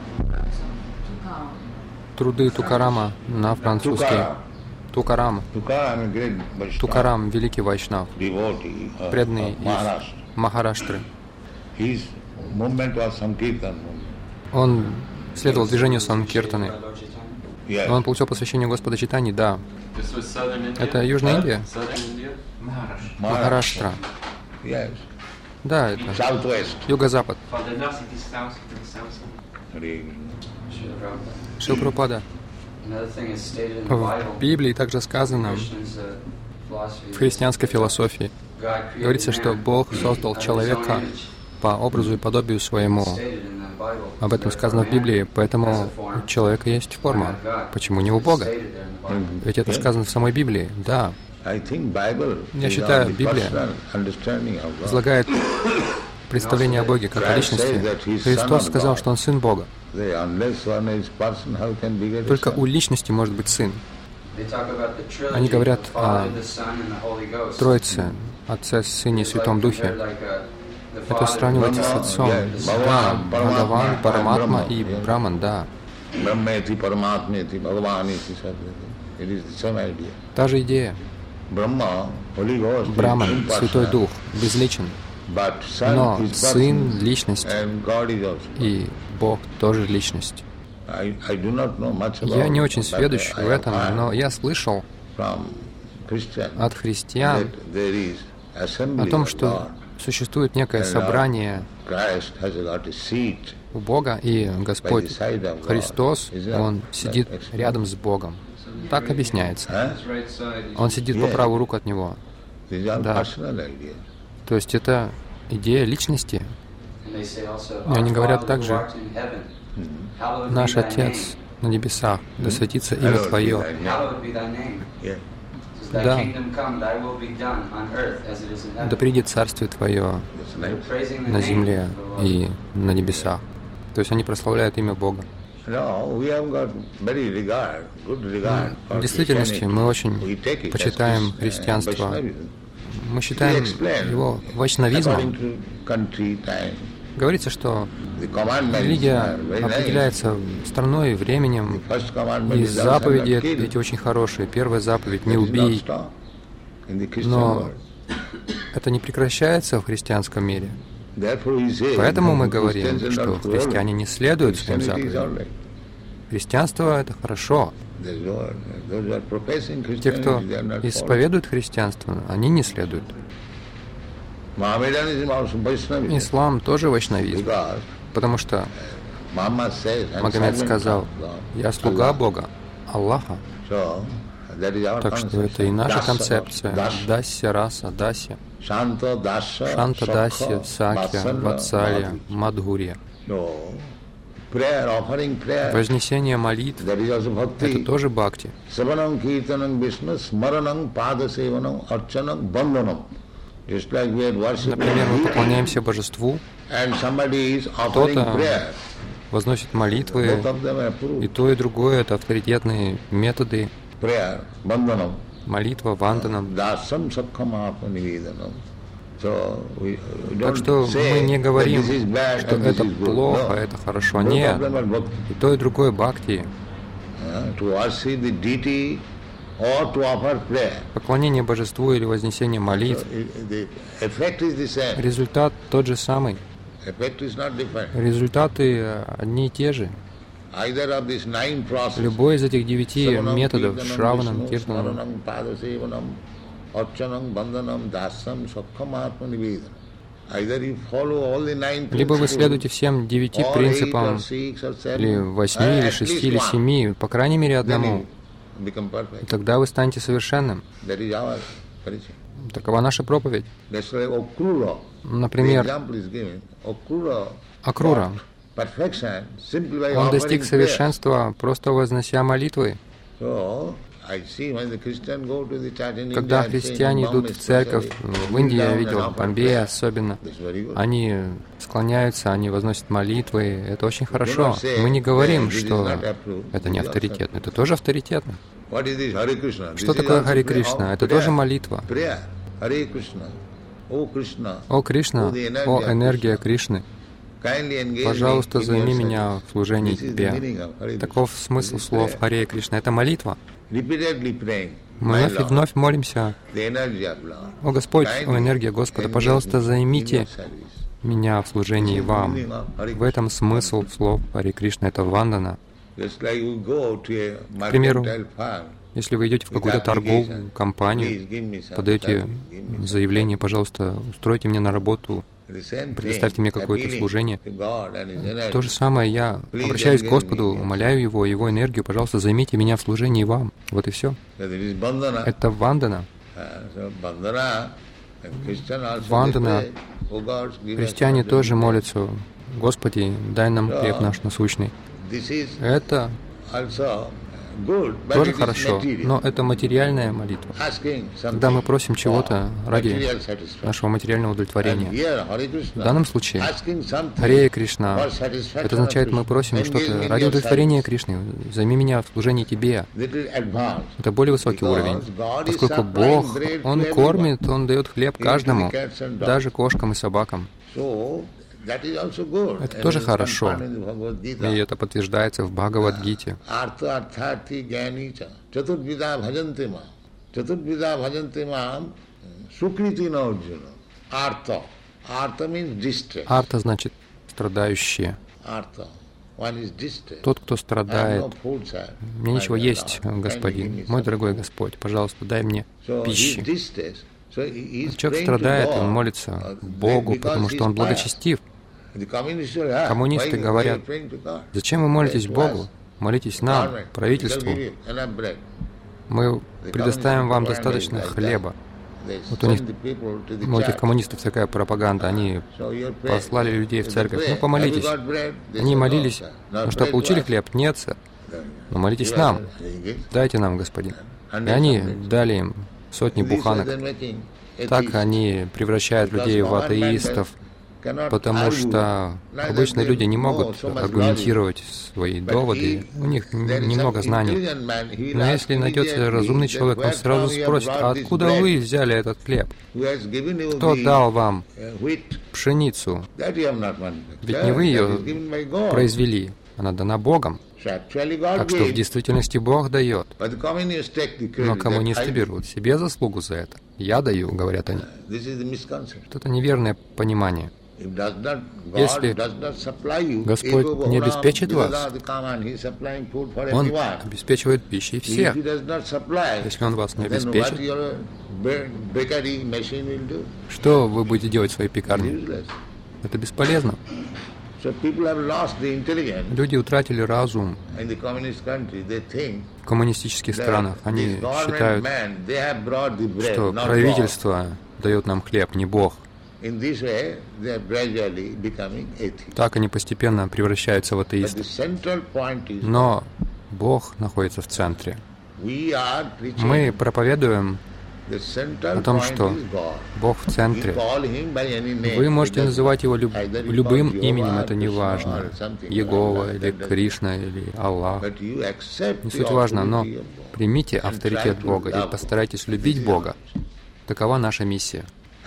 труды Тукарама на французский. Тукарам, великий вайшнав, преданный из Махараштры. Он следовал движению Санкиртаны. Он получил посвящение Господа Чайтаньи, да. Это Южная Индия? Махараштра. Да, это юго-запад. Шрила Прабхупада. В Библии также сказано, в христианской философии, говорится, что Бог создал человека по образу и подобию своему. Об этом сказано в Библии, поэтому у человека есть форма. Почему не у Бога? Ведь это сказано в самой Библии. Да. Я считаю, Библия излагает представление о Боге как о личности. Христос сказал, что Он Сын Бога. Только у личности может быть Сын. Они говорят о Троице, Отце, Сыне и Святом Духе. Это сравнивается с Отцом. Да, Бхагаван, Параматма и Браман, да. Та же идея. Брахман, Святой Дух, безличен. Но Сын — личность, и Бог тоже личность. Я не очень сведущ в этом, но я слышал от христиан о том, что существует некое собрание у Бога, и Господь Христос, Он сидит рядом с Богом. Так объясняется. Он сидит по правую руку от Него. Да. То есть это идея личности. И они говорят также: «Наш Отец на небесах, да светится имя Твое». Да. Да придет Царствие Твое на земле и на небесах. То есть они прославляют имя Бога. В действительности мы очень почитаем христианство. Мы считаем его вайшнавизмом. Говорится, что религия определяется страной, временем, и заповеди эти очень хорошие. Первая заповедь — не убей. Но это не прекращается в христианском мире. Поэтому мы говорим, что христиане не следуют своим заповедям. Христианство — это хорошо. Те, кто исповедует христианство, они не следуют. Ислам тоже вайшнавизм, потому что Магомед сказал: «Я слуга Бога, Аллаха». Так что это и наша концепция. Дасья, раса, дасья. Шанта, дасья, сакья, ватсалья, мадхурья. Вознесение молитв — это тоже бхакти. Например, мы поклоняемся божеству, кто-то возносит молитвы, и то, и другое — это авторитетные методы. Молитва, ванданам. Так что мы не говорим, что это плохо, это хорошо. Нет. И то, и другое бхакти. Поклонение божеству или вознесение молитв. Результат тот же самый. Результаты одни и те же. Любой из этих 9 методов — Шраванам, Киртанам, либо вы следуете всем 9 принципам, или 8, или 6, или 7, по крайней мере одному, и тогда вы станете совершенным. Такова наша проповедь. Например, Акрура. Он достиг совершенства, просто вознося молитвы. Когда христиане идут в церковь, в Индии я видел, в Бомбее особенно, они склоняются, они возносят молитвы. Это очень хорошо. Мы не говорим, что это не авторитетно. Это тоже авторитетно. Что такое Харе Кришна? Это тоже молитва. О Кришна, о энергия Кришны, пожалуйста, займи меня в служении Тебе. Таков смысл слов Харе Кришна. Это молитва. Мы вновь и вновь молимся: «О Господь, о энергия Господа, пожалуйста, займите меня в служении Вам». В этом смысл слов Харе Кришна. Это вандана. К примеру, если вы идете в какую-то торговую компанию, подаете заявление: «Пожалуйста, устройте меня на работу, предоставьте мне какое-то служение». То же самое, я обращаюсь к Господу, умоляю Его, Его энергию: «Пожалуйста, займите меня в служении Вам». Вот и все. Это вандана. Вандана. Христиане тоже молятся: «Господи, дай нам хлеб наш насущный». Это тоже хорошо, но это материальная молитва. Когда мы просим чего-то ради нашего материального удовлетворения. В данном случае Харе Кришна, это означает, мы просим что-то ради удовлетворения Кришны. «Займи меня в служении Тебе». Это более высокий уровень. Поскольку Бог, Он кормит, Он дает хлеб каждому, даже кошкам и собакам. Это тоже хорошо. И это подтверждается в Бхагавад-гите. Арта значит страдающие. Тот, кто страдает. Мне нечего есть, Господин, мой дорогой Господь, пожалуйста, дай мне пищи. Человек страдает, он молится Богу, потому что он благочестив. Коммунисты говорят: зачем вы молитесь Богу? Молитесь нам, правительству. Мы предоставим вам достаточно хлеба. Вот у этих коммунистов такая пропаганда. Они послали людей в церковь. Ну, помолитесь. Они молились. Ну что, получили хлеб? Нет, сэр. Но молитесь нам. Дайте нам, Господин. И они дали им сотни буханок. Так они превращают людей в атеистов, потому что обычные люди не могут аргументировать свои доводы, у них немного знаний. Но если найдется разумный человек, он сразу спросит: а откуда вы взяли этот хлеб? Кто дал вам пшеницу? Ведь не вы ее произвели, она дана Богом. Так что в действительности Бог дает. Но коммунисты берут себе заслугу за это. Я даю, говорят они. Это неверное понимание. Если Господь не обеспечит вас, Он обеспечивает пищей всех. Если Он вас не обеспечит, что вы будете делать в своей пекарне? Это бесполезно. Люди утратили разум в коммунистических странах. Они считают, что правительство дает нам хлеб, не Бог. Так они постепенно превращаются в атеистов. Но Бог находится в центре. Мы проповедуем о том, что Бог в центре. Вы можете называть Его любым именем, это не важно. Иегова, или Кришна, или Аллах. Не суть важно, но примите авторитет Бога и постарайтесь любить Бога. Такова наша миссия.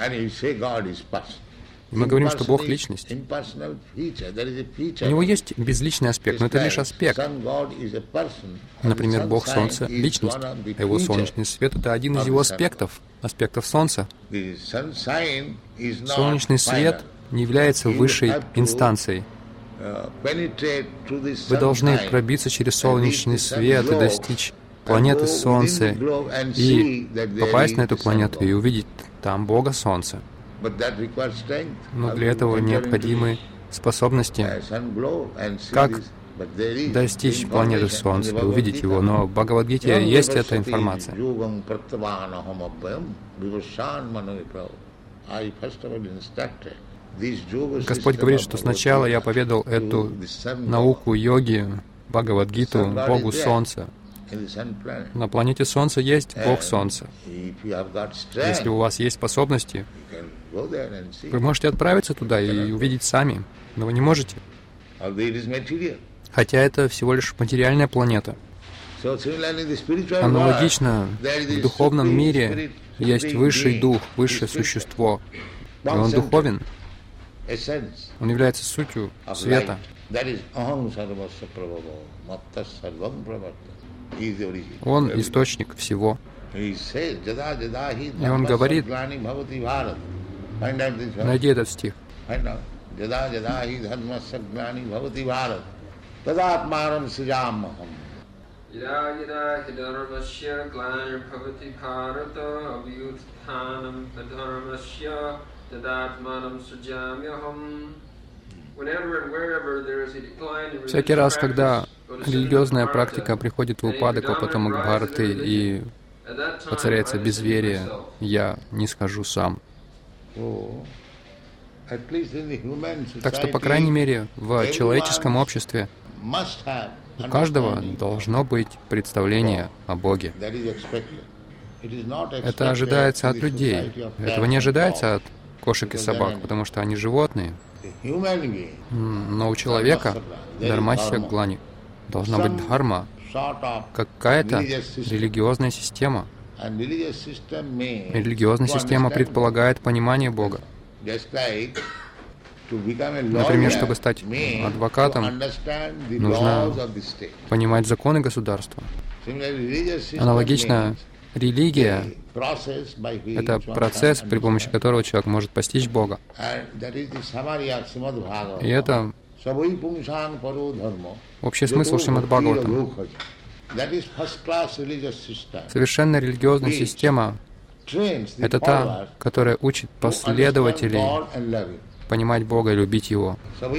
И мы говорим, что Бог — личность. У Него есть безличный аспект, но это лишь аспект. Например, Бог Солнце — личность, а Его солнечный свет — это один из Его аспектов Солнца. Солнечный свет не является высшей инстанцией. Вы должны пробиться через солнечный свет и достичь планеты Солнца, и попасть на эту планету и увидеть там Бога Солнца. Но для этого необходимы способности, как достичь планеты Солнца и увидеть его. Но в Бхагавад-гите есть эта информация. Господь говорит, что сначала я поведал эту науку йоги, Бхагавад-гиту, Богу Солнца. На планете Солнца есть Бог Солнца. Если у вас есть способности, вы можете отправиться туда и увидеть сами, но вы не можете. Хотя это всего лишь материальная планета. Аналогично, в духовном мире есть высший дух, высшее существо. И он духовен. Он является сутью света. Он источник всего. И он говорит, найди этот стих. Всякий раз, когда религиозная практика приходит в упадок, а потом к Бхараты и воцаряется безверие, я не схожу сам. Так что, по крайней мере, в человеческом обществе у каждого должно быть представление о Боге. Это ожидается от людей. Этого не ожидается от кошек и собак, потому что они животные. Но у человека дharmasya глани должна быть дхарма, какая-то религиозная система. Религиозная система предполагает понимание Бога. Например, чтобы стать адвокатом, нужно понимать законы государства. Аналогично, религия — это процесс, при помощи которого человек может постичь Бога. И это общий смысл Шримад Бхагаватам. Совершенно религиозная система — это та, которая учит последователей понимать Бога и любить Его.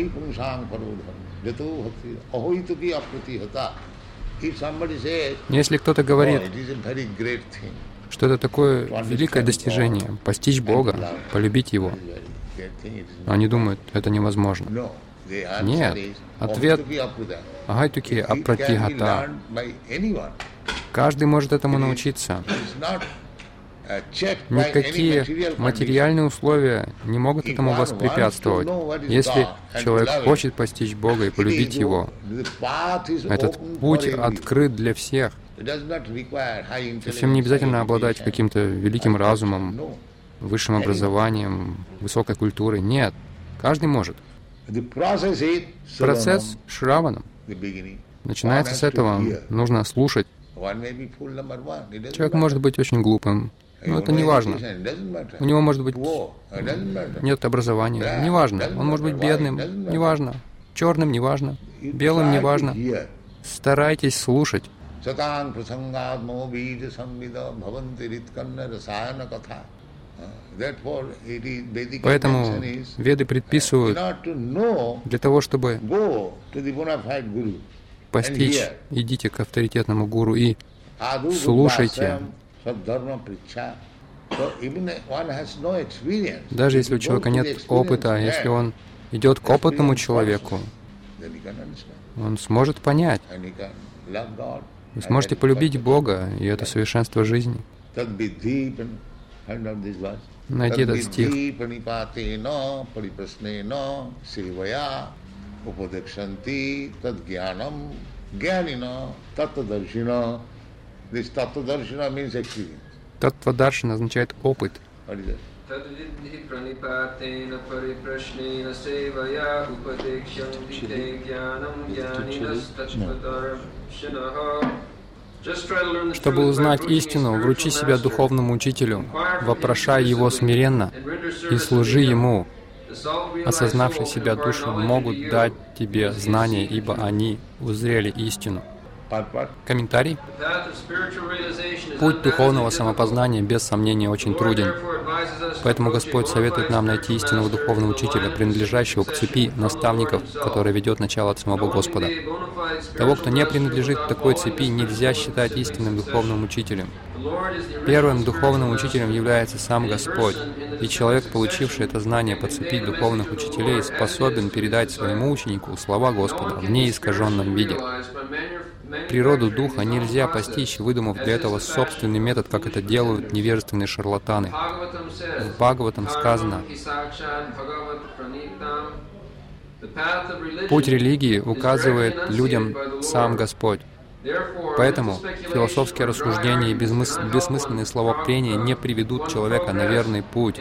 Если кто-то говорит, что это такое великое достижение — постичь Бога, полюбить Его, они думают, это невозможно. Нет. Ответ — агайтуки апратигата. Каждый может этому научиться. Никакие материальные условия не могут этому воспрепятствовать. Если человек хочет постичь Бога и полюбить Его, этот путь открыт для всех. Совсем не обязательно обладать каким-то великим разумом, высшим образованием, высокой культурой. Нет, каждый может. Процесс Шраванам начинается с этого. Нужно слушать. Человек может быть очень глупым, но это не важно. У него может быть нет образования, не важно. Он может быть бедным, не важно. Черным, не важно. Белым, не важно. Старайтесь слушать. Поэтому Веды предписывают для того, чтобы постичь, идите к авторитетному гуру и слушайте. Даже если у человека нет опыта, если он идет к опытному человеку, он сможет понять. Вы сможете полюбить Бога, и это совершенство жизни. Найти этот стих. Таттвадаршина означает опыт. Чтобы узнать истину, вручи себя духовному учителю, вопрошай его смиренно и служи ему. Осознавшие себя души могут дать тебе знания, ибо они узрели истину. Комментарий. Путь духовного самопознания без сомнения очень труден. Поэтому Господь советует нам найти истинного духовного учителя, принадлежащего к цепи наставников, который ведет начало от самого Господа. Того, кто не принадлежит к такой цепи, нельзя считать истинным духовным учителем. Первым духовным учителем является сам Господь, и человек, получивший это знание по цепи духовных учителей, способен передать своему ученику слова Господа в неискаженном виде. Природу духа нельзя постичь, выдумав для этого собственный метод, как это делают невежественные шарлатаны. В Бхагаватам сказано: «Путь религии указывает людям сам Господь». Поэтому философские рассуждения и бессмысленные словопрения не приведут человека на верный путь.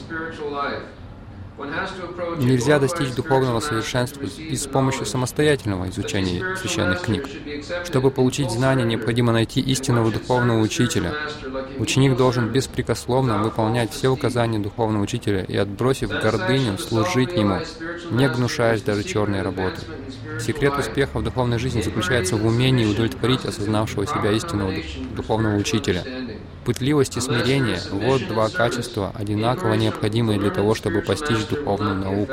Нельзя достичь духовного совершенства и с помощью самостоятельного изучения священных книг. Чтобы получить знания, необходимо найти истинного духовного учителя. Ученик должен беспрекословно выполнять все указания духовного учителя и, отбросив гордыню, служить ему, не гнушаясь даже черной работы. Секрет успеха в духовной жизни заключается в умении удовлетворить осознавшего себя истинного духовного учителя. Пытливость и смирение — вот два качества, одинаково необходимые для того, чтобы постичь духовную науку.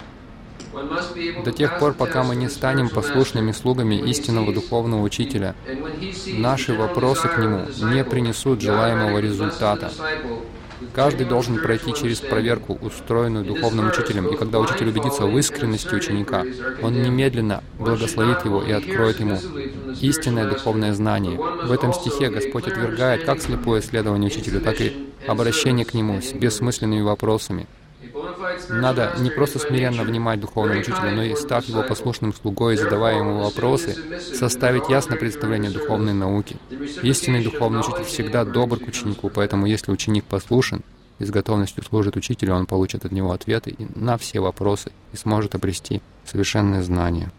До тех пор, пока мы не станем послушными слугами истинного духовного учителя, наши вопросы к нему не принесут желаемого результата. Каждый должен пройти через проверку, устроенную духовным учителем, и когда учитель убедится в искренности ученика, он немедленно благословит его и откроет ему истинное духовное знание. В этом стихе Господь отвергает как слепое следование учителю, так и обращение к нему с бессмысленными вопросами. Надо не просто смиренно внимать духовному учителю, но и, став его послушным слугой и задавая ему вопросы, составить ясное представление духовной науки. Истинный духовный учитель всегда добр к ученику, поэтому если ученик послушен, и с готовностью служит учителю, он получит от него ответы на все вопросы и сможет обрести совершенное знание.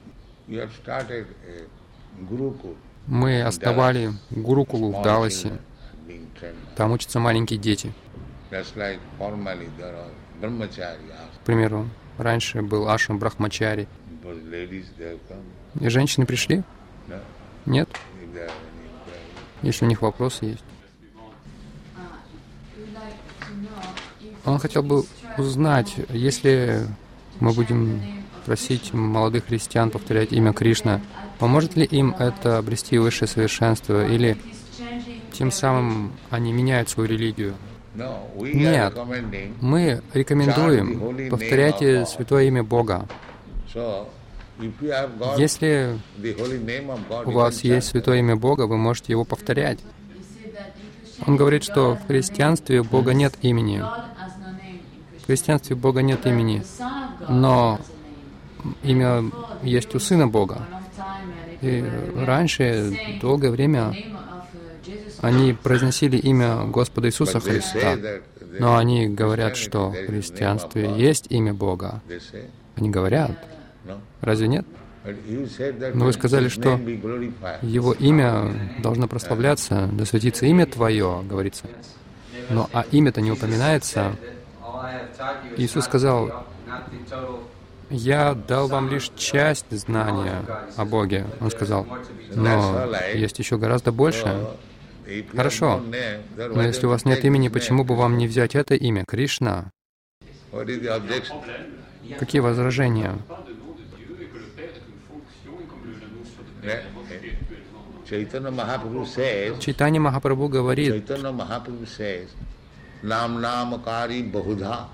Мы основали Гурукулу в Далласе. Там учатся маленькие дети. К примеру, раньше был ашрам Брахмачари. И женщины пришли? Нет? Если у них вопросы есть. Он хотел бы узнать, если мы будем просить молодых христиан повторять имя Кришна, поможет ли им это обрести высшее совершенство, или тем самым они меняют свою религию? Нет. Мы рекомендуем, повторяйте святое имя Бога. Если у вас есть святое имя Бога, вы можете его повторять. Он говорит, что в христианстве Бога нет имени. В христианстве Бога нет имени, но имя есть у Сына Бога. И раньше, долгое время, они произносили имя Господа Иисуса Христа, но они говорят, что в христианстве есть имя Бога. Они говорят, разве нет? Но вы сказали, что Его имя должно прославляться, да светится имя Твое, говорится. Но имя-то не упоминается. Иисус сказал, «Я дал вам лишь часть знания о Боге». Он сказал, «Но есть еще гораздо больше». Хорошо, но если у вас нет имени, почему бы вам не взять это имя, Кришна? Какие возражения? Чайтанья Махапрабху говорит, «Нам-намакари бахуда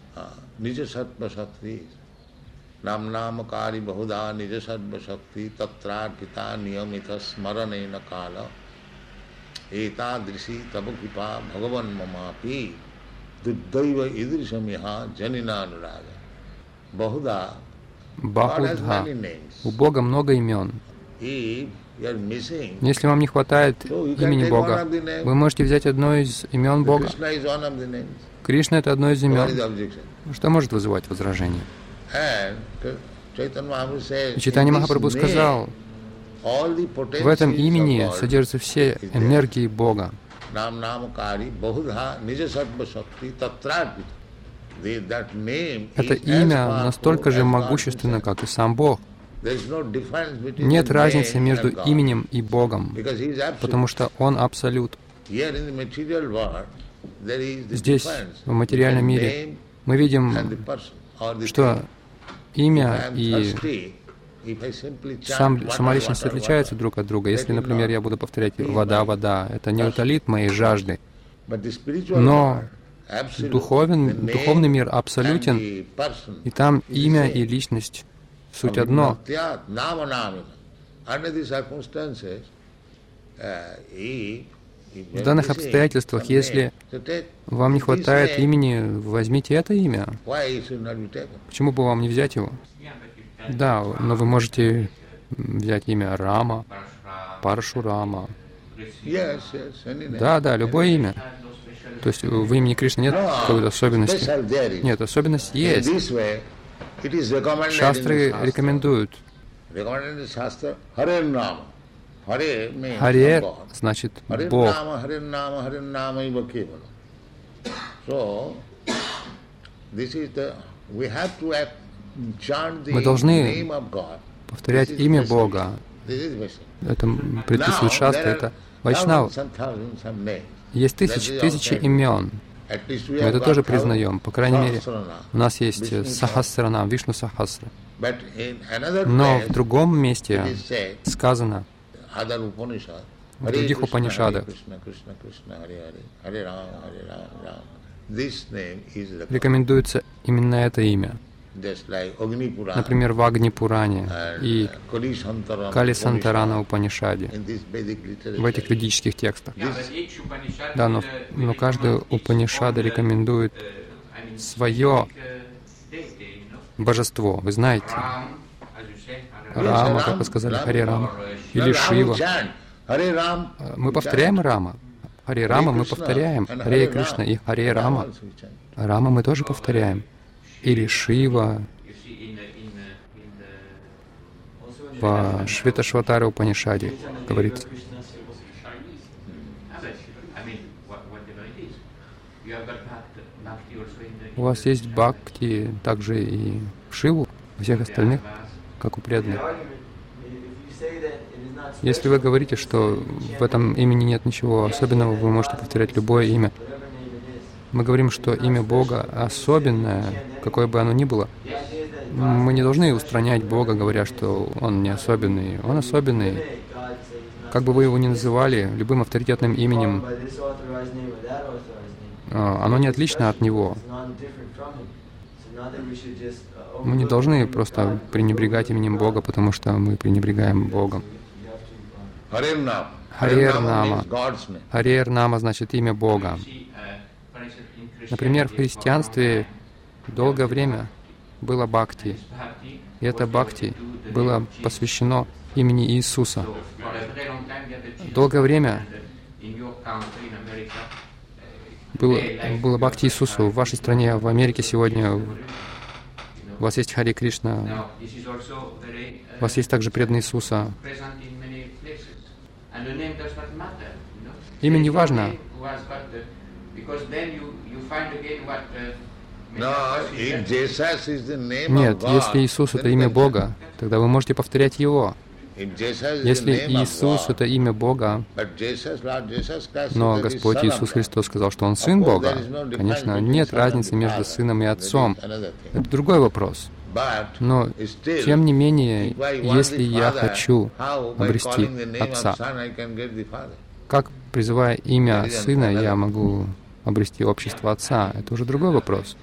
ниджасатва шакти татрарпита нiyamita смаранена кала этадриши таб крипа бхагаван мамапи дуддайва идришамиха джанинанурага». Бахуда. У Бога много имен. Если вам не хватает имени Бога, вы можете взять одно из имен Бога. Кришна — это одно из имен. Что может вызывать возражение? И Чайтанья Махапрабху сказал, в этом имени содержатся все энергии Бога. Это имя настолько же могущественно, как и сам Бог. Нет разницы между именем и Богом, потому что Он Абсолют. Здесь, в материальном мире, мы видим, что имя и сама личность отличаются друг от друга. Если, например, я буду повторять «вода, вода», это не утолит моей жажды. Но духовный мир абсолютен, и там имя и личность — суть одно. В данных обстоятельствах, если вам не хватает имени, возьмите это имя. Почему бы вам не взять его? Да, но вы можете взять имя Рама, Парашурама. Да, любое имя. То есть в имени Кришны нет какой-то особенности? Нет, особенность есть. Шастры рекомендуют. Харе значит Бог. Мы должны повторять имя Бога. Это предписывает шастры, это Вайшнав. Есть тысячи имен. Мы это тоже признаем. По крайней мере, у нас есть Сахасранам, Вишну Сахасра. Но в другом месте сказано, в других Упанишадах, рекомендуется именно это имя. Например, в Агни-Пуране и Кали-Сантарана Упанишаде, в этих ведических текстах. Да, но каждая Упанишада рекомендует свое божество. Вы знаете, Рама, как вы сказали, Харе Рама, или Шива. Мы повторяем Рама. Харе Рама мы повторяем. Харе Кришна и Харе Рама. Рама мы тоже повторяем. Или Шива. По Шветашватара Упанишаде говорится. У вас есть бхакти также и в Шиву, у всех остальных, как у преданных. Если вы говорите, что в этом имени нет ничего особенного, вы можете повторять любое имя. Мы говорим, что имя Бога особенное, какое бы оно ни было. Мы не должны устранять Бога, говоря, что Он не особенный. Он особенный. Как бы вы его ни называли, любым авторитетным именем, оно не отлично от Него. Мы не должны просто пренебрегать именем Бога, потому что мы пренебрегаем Богом. Харер Нама. Харер Нама значит имя Бога. Например, в христианстве долгое время было бхакти. И это бхакти было посвящено имени Иисуса. Долгое время было бхакти Иисусу. В вашей стране, в Америке сегодня у вас есть Харе Кришна. У вас есть также преданные Иисуса. Имя не важно. Нет, если Иисус — это имя Бога, тогда вы можете повторять Его. Если Иисус — это имя Бога, но Господь Иисус Христос сказал, что Он Сын Бога, конечно, нет разницы между Сыном и Отцом. Это другой вопрос. Но, тем не менее, если я хочу обрести Отца, как, призывая имя Сына, я могу обрести общество Отца? Это уже другой вопрос.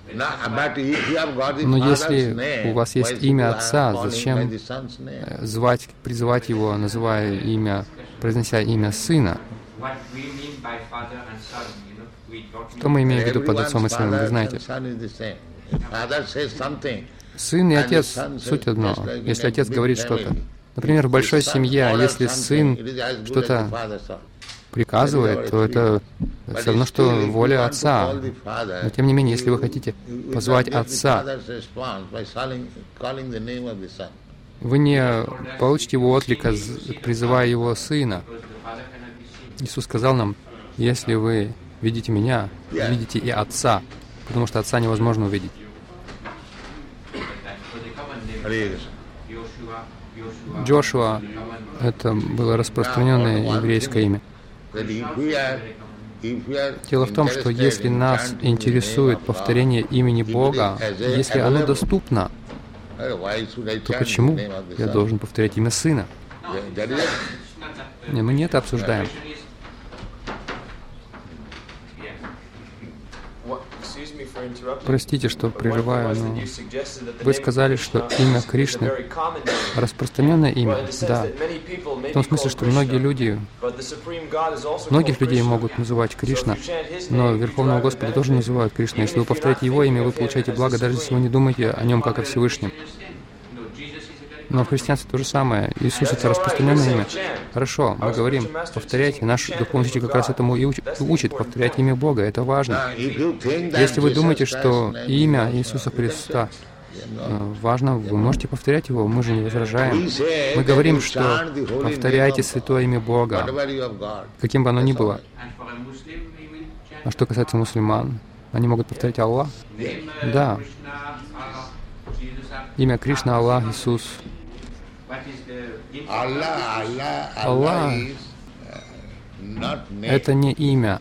Но если у вас есть имя Отца, зачем призывать Его, называя имя, произнося имя Сына? Что мы имеем в виду под Отцом и Сыном, вы знаете? Сын и Отец — суть одно. Если Отец говорит что-то, например, в большой семье, если сын что-то приказывает, то это все равно, что воля Отца. Но тем не менее, если вы хотите позвать Отца, вы не получите его отклика, призывая его Сына. Иисус сказал нам, если вы видите Меня, видите и Отца, потому что Отца невозможно увидеть. Джошуа — это было распространенное еврейское имя. Дело в том, что если нас интересует повторение имени Бога, если оно доступно, то почему я должен повторять имя Сына? Мы не это обсуждаем. Простите, что прерываю, но вы сказали, что имя Кришны — распространенное имя. Да. В том смысле, что многих людей могут называть Кришна, но Верховного Господа тоже называют Кришна. Если вы повторяете Его имя, вы получаете благо, даже если вы не думаете о Нем как о Всевышнем. Но в христианстве то же самое. Иисус — это распространенное имя. Хорошо, мы говорим, повторяйте. Наш духовный учитель как раз этому и учит, повторять имя Бога. Это важно. Если вы думаете, что имя Иисуса Христа важно, вы можете повторять его, мы же не возражаем. Мы говорим, что повторяйте святое имя Бога, каким бы оно ни было. А что касается мусульман, они могут повторять Аллах? Да. Имя Кришна, Аллах, Иисус. Аллах — это не имя.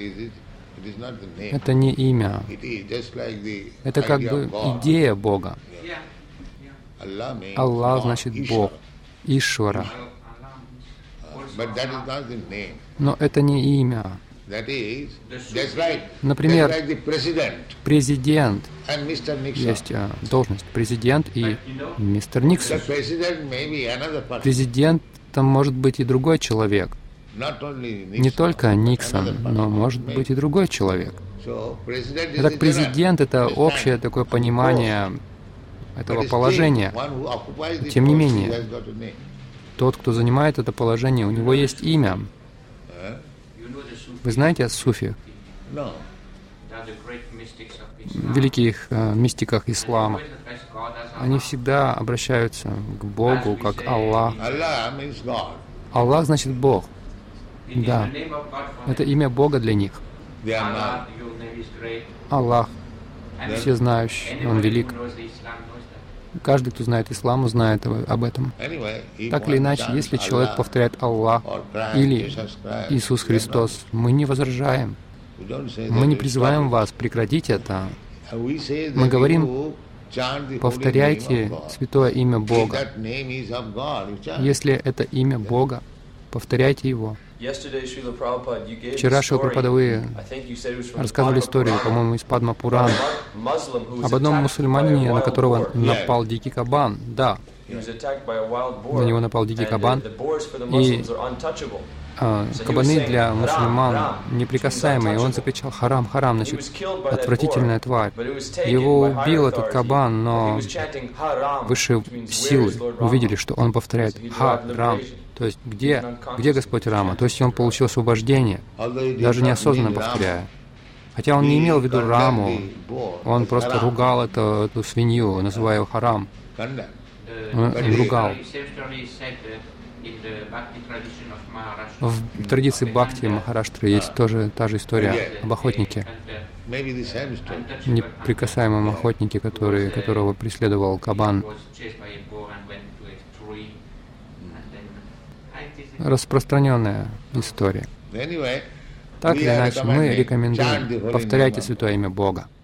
Это не имя. Это как бы идея Бога. Аллах значит Бог, Ишвара. Но это не имя. Например, президент. Есть должность президент и мистер Никсон. Президентом может быть и другой человек. Не только Никсон, но может быть и другой человек. Итак, президент — это общее такое понимание этого положения. Тем не менее, тот, кто занимает это положение, у него есть имя. Вы знаете о суфиях? Великих мистиках ислама. Они всегда обращаются к Богу как Аллах. Аллах значит Бог. Да. Это имя Бога для них. Аллах. Всезнающий. Он велик. Каждый, кто знает ислам, знает об этом. Так или иначе, если человек повторяет Аллах или Иисус Христос, мы не возражаем. Мы не призываем вас прекратить это. Мы говорим, повторяйте святое имя Бога. Если это имя Бога, повторяйте его. Вчера Шрила Прабхупада вы рассказывали историю, по-моему, из Падма Пурана, об одном мусульманине, на которого напал дикий кабан. Да, на него напал дикий кабан, и кабаны для мусульман неприкасаемые, и он закричал «Харам, харам», значит, отвратительная тварь. Его убил этот кабан, но высшие силы увидели, что он повторяет «Харам». То есть, где Господь Рама? То есть, он получил освобождение, даже неосознанно повторяя. Хотя он не имел в виду Раму, он просто ругал эту свинью, называя его Харам. Он ругал. В традиции Бхакти Махараштры есть тоже та же история об охотнике, неприкасаемом охотнике, которого преследовал кабан. Распространенная история. Так или иначе, мы рекомендуем, повторяйте святое имя Бога.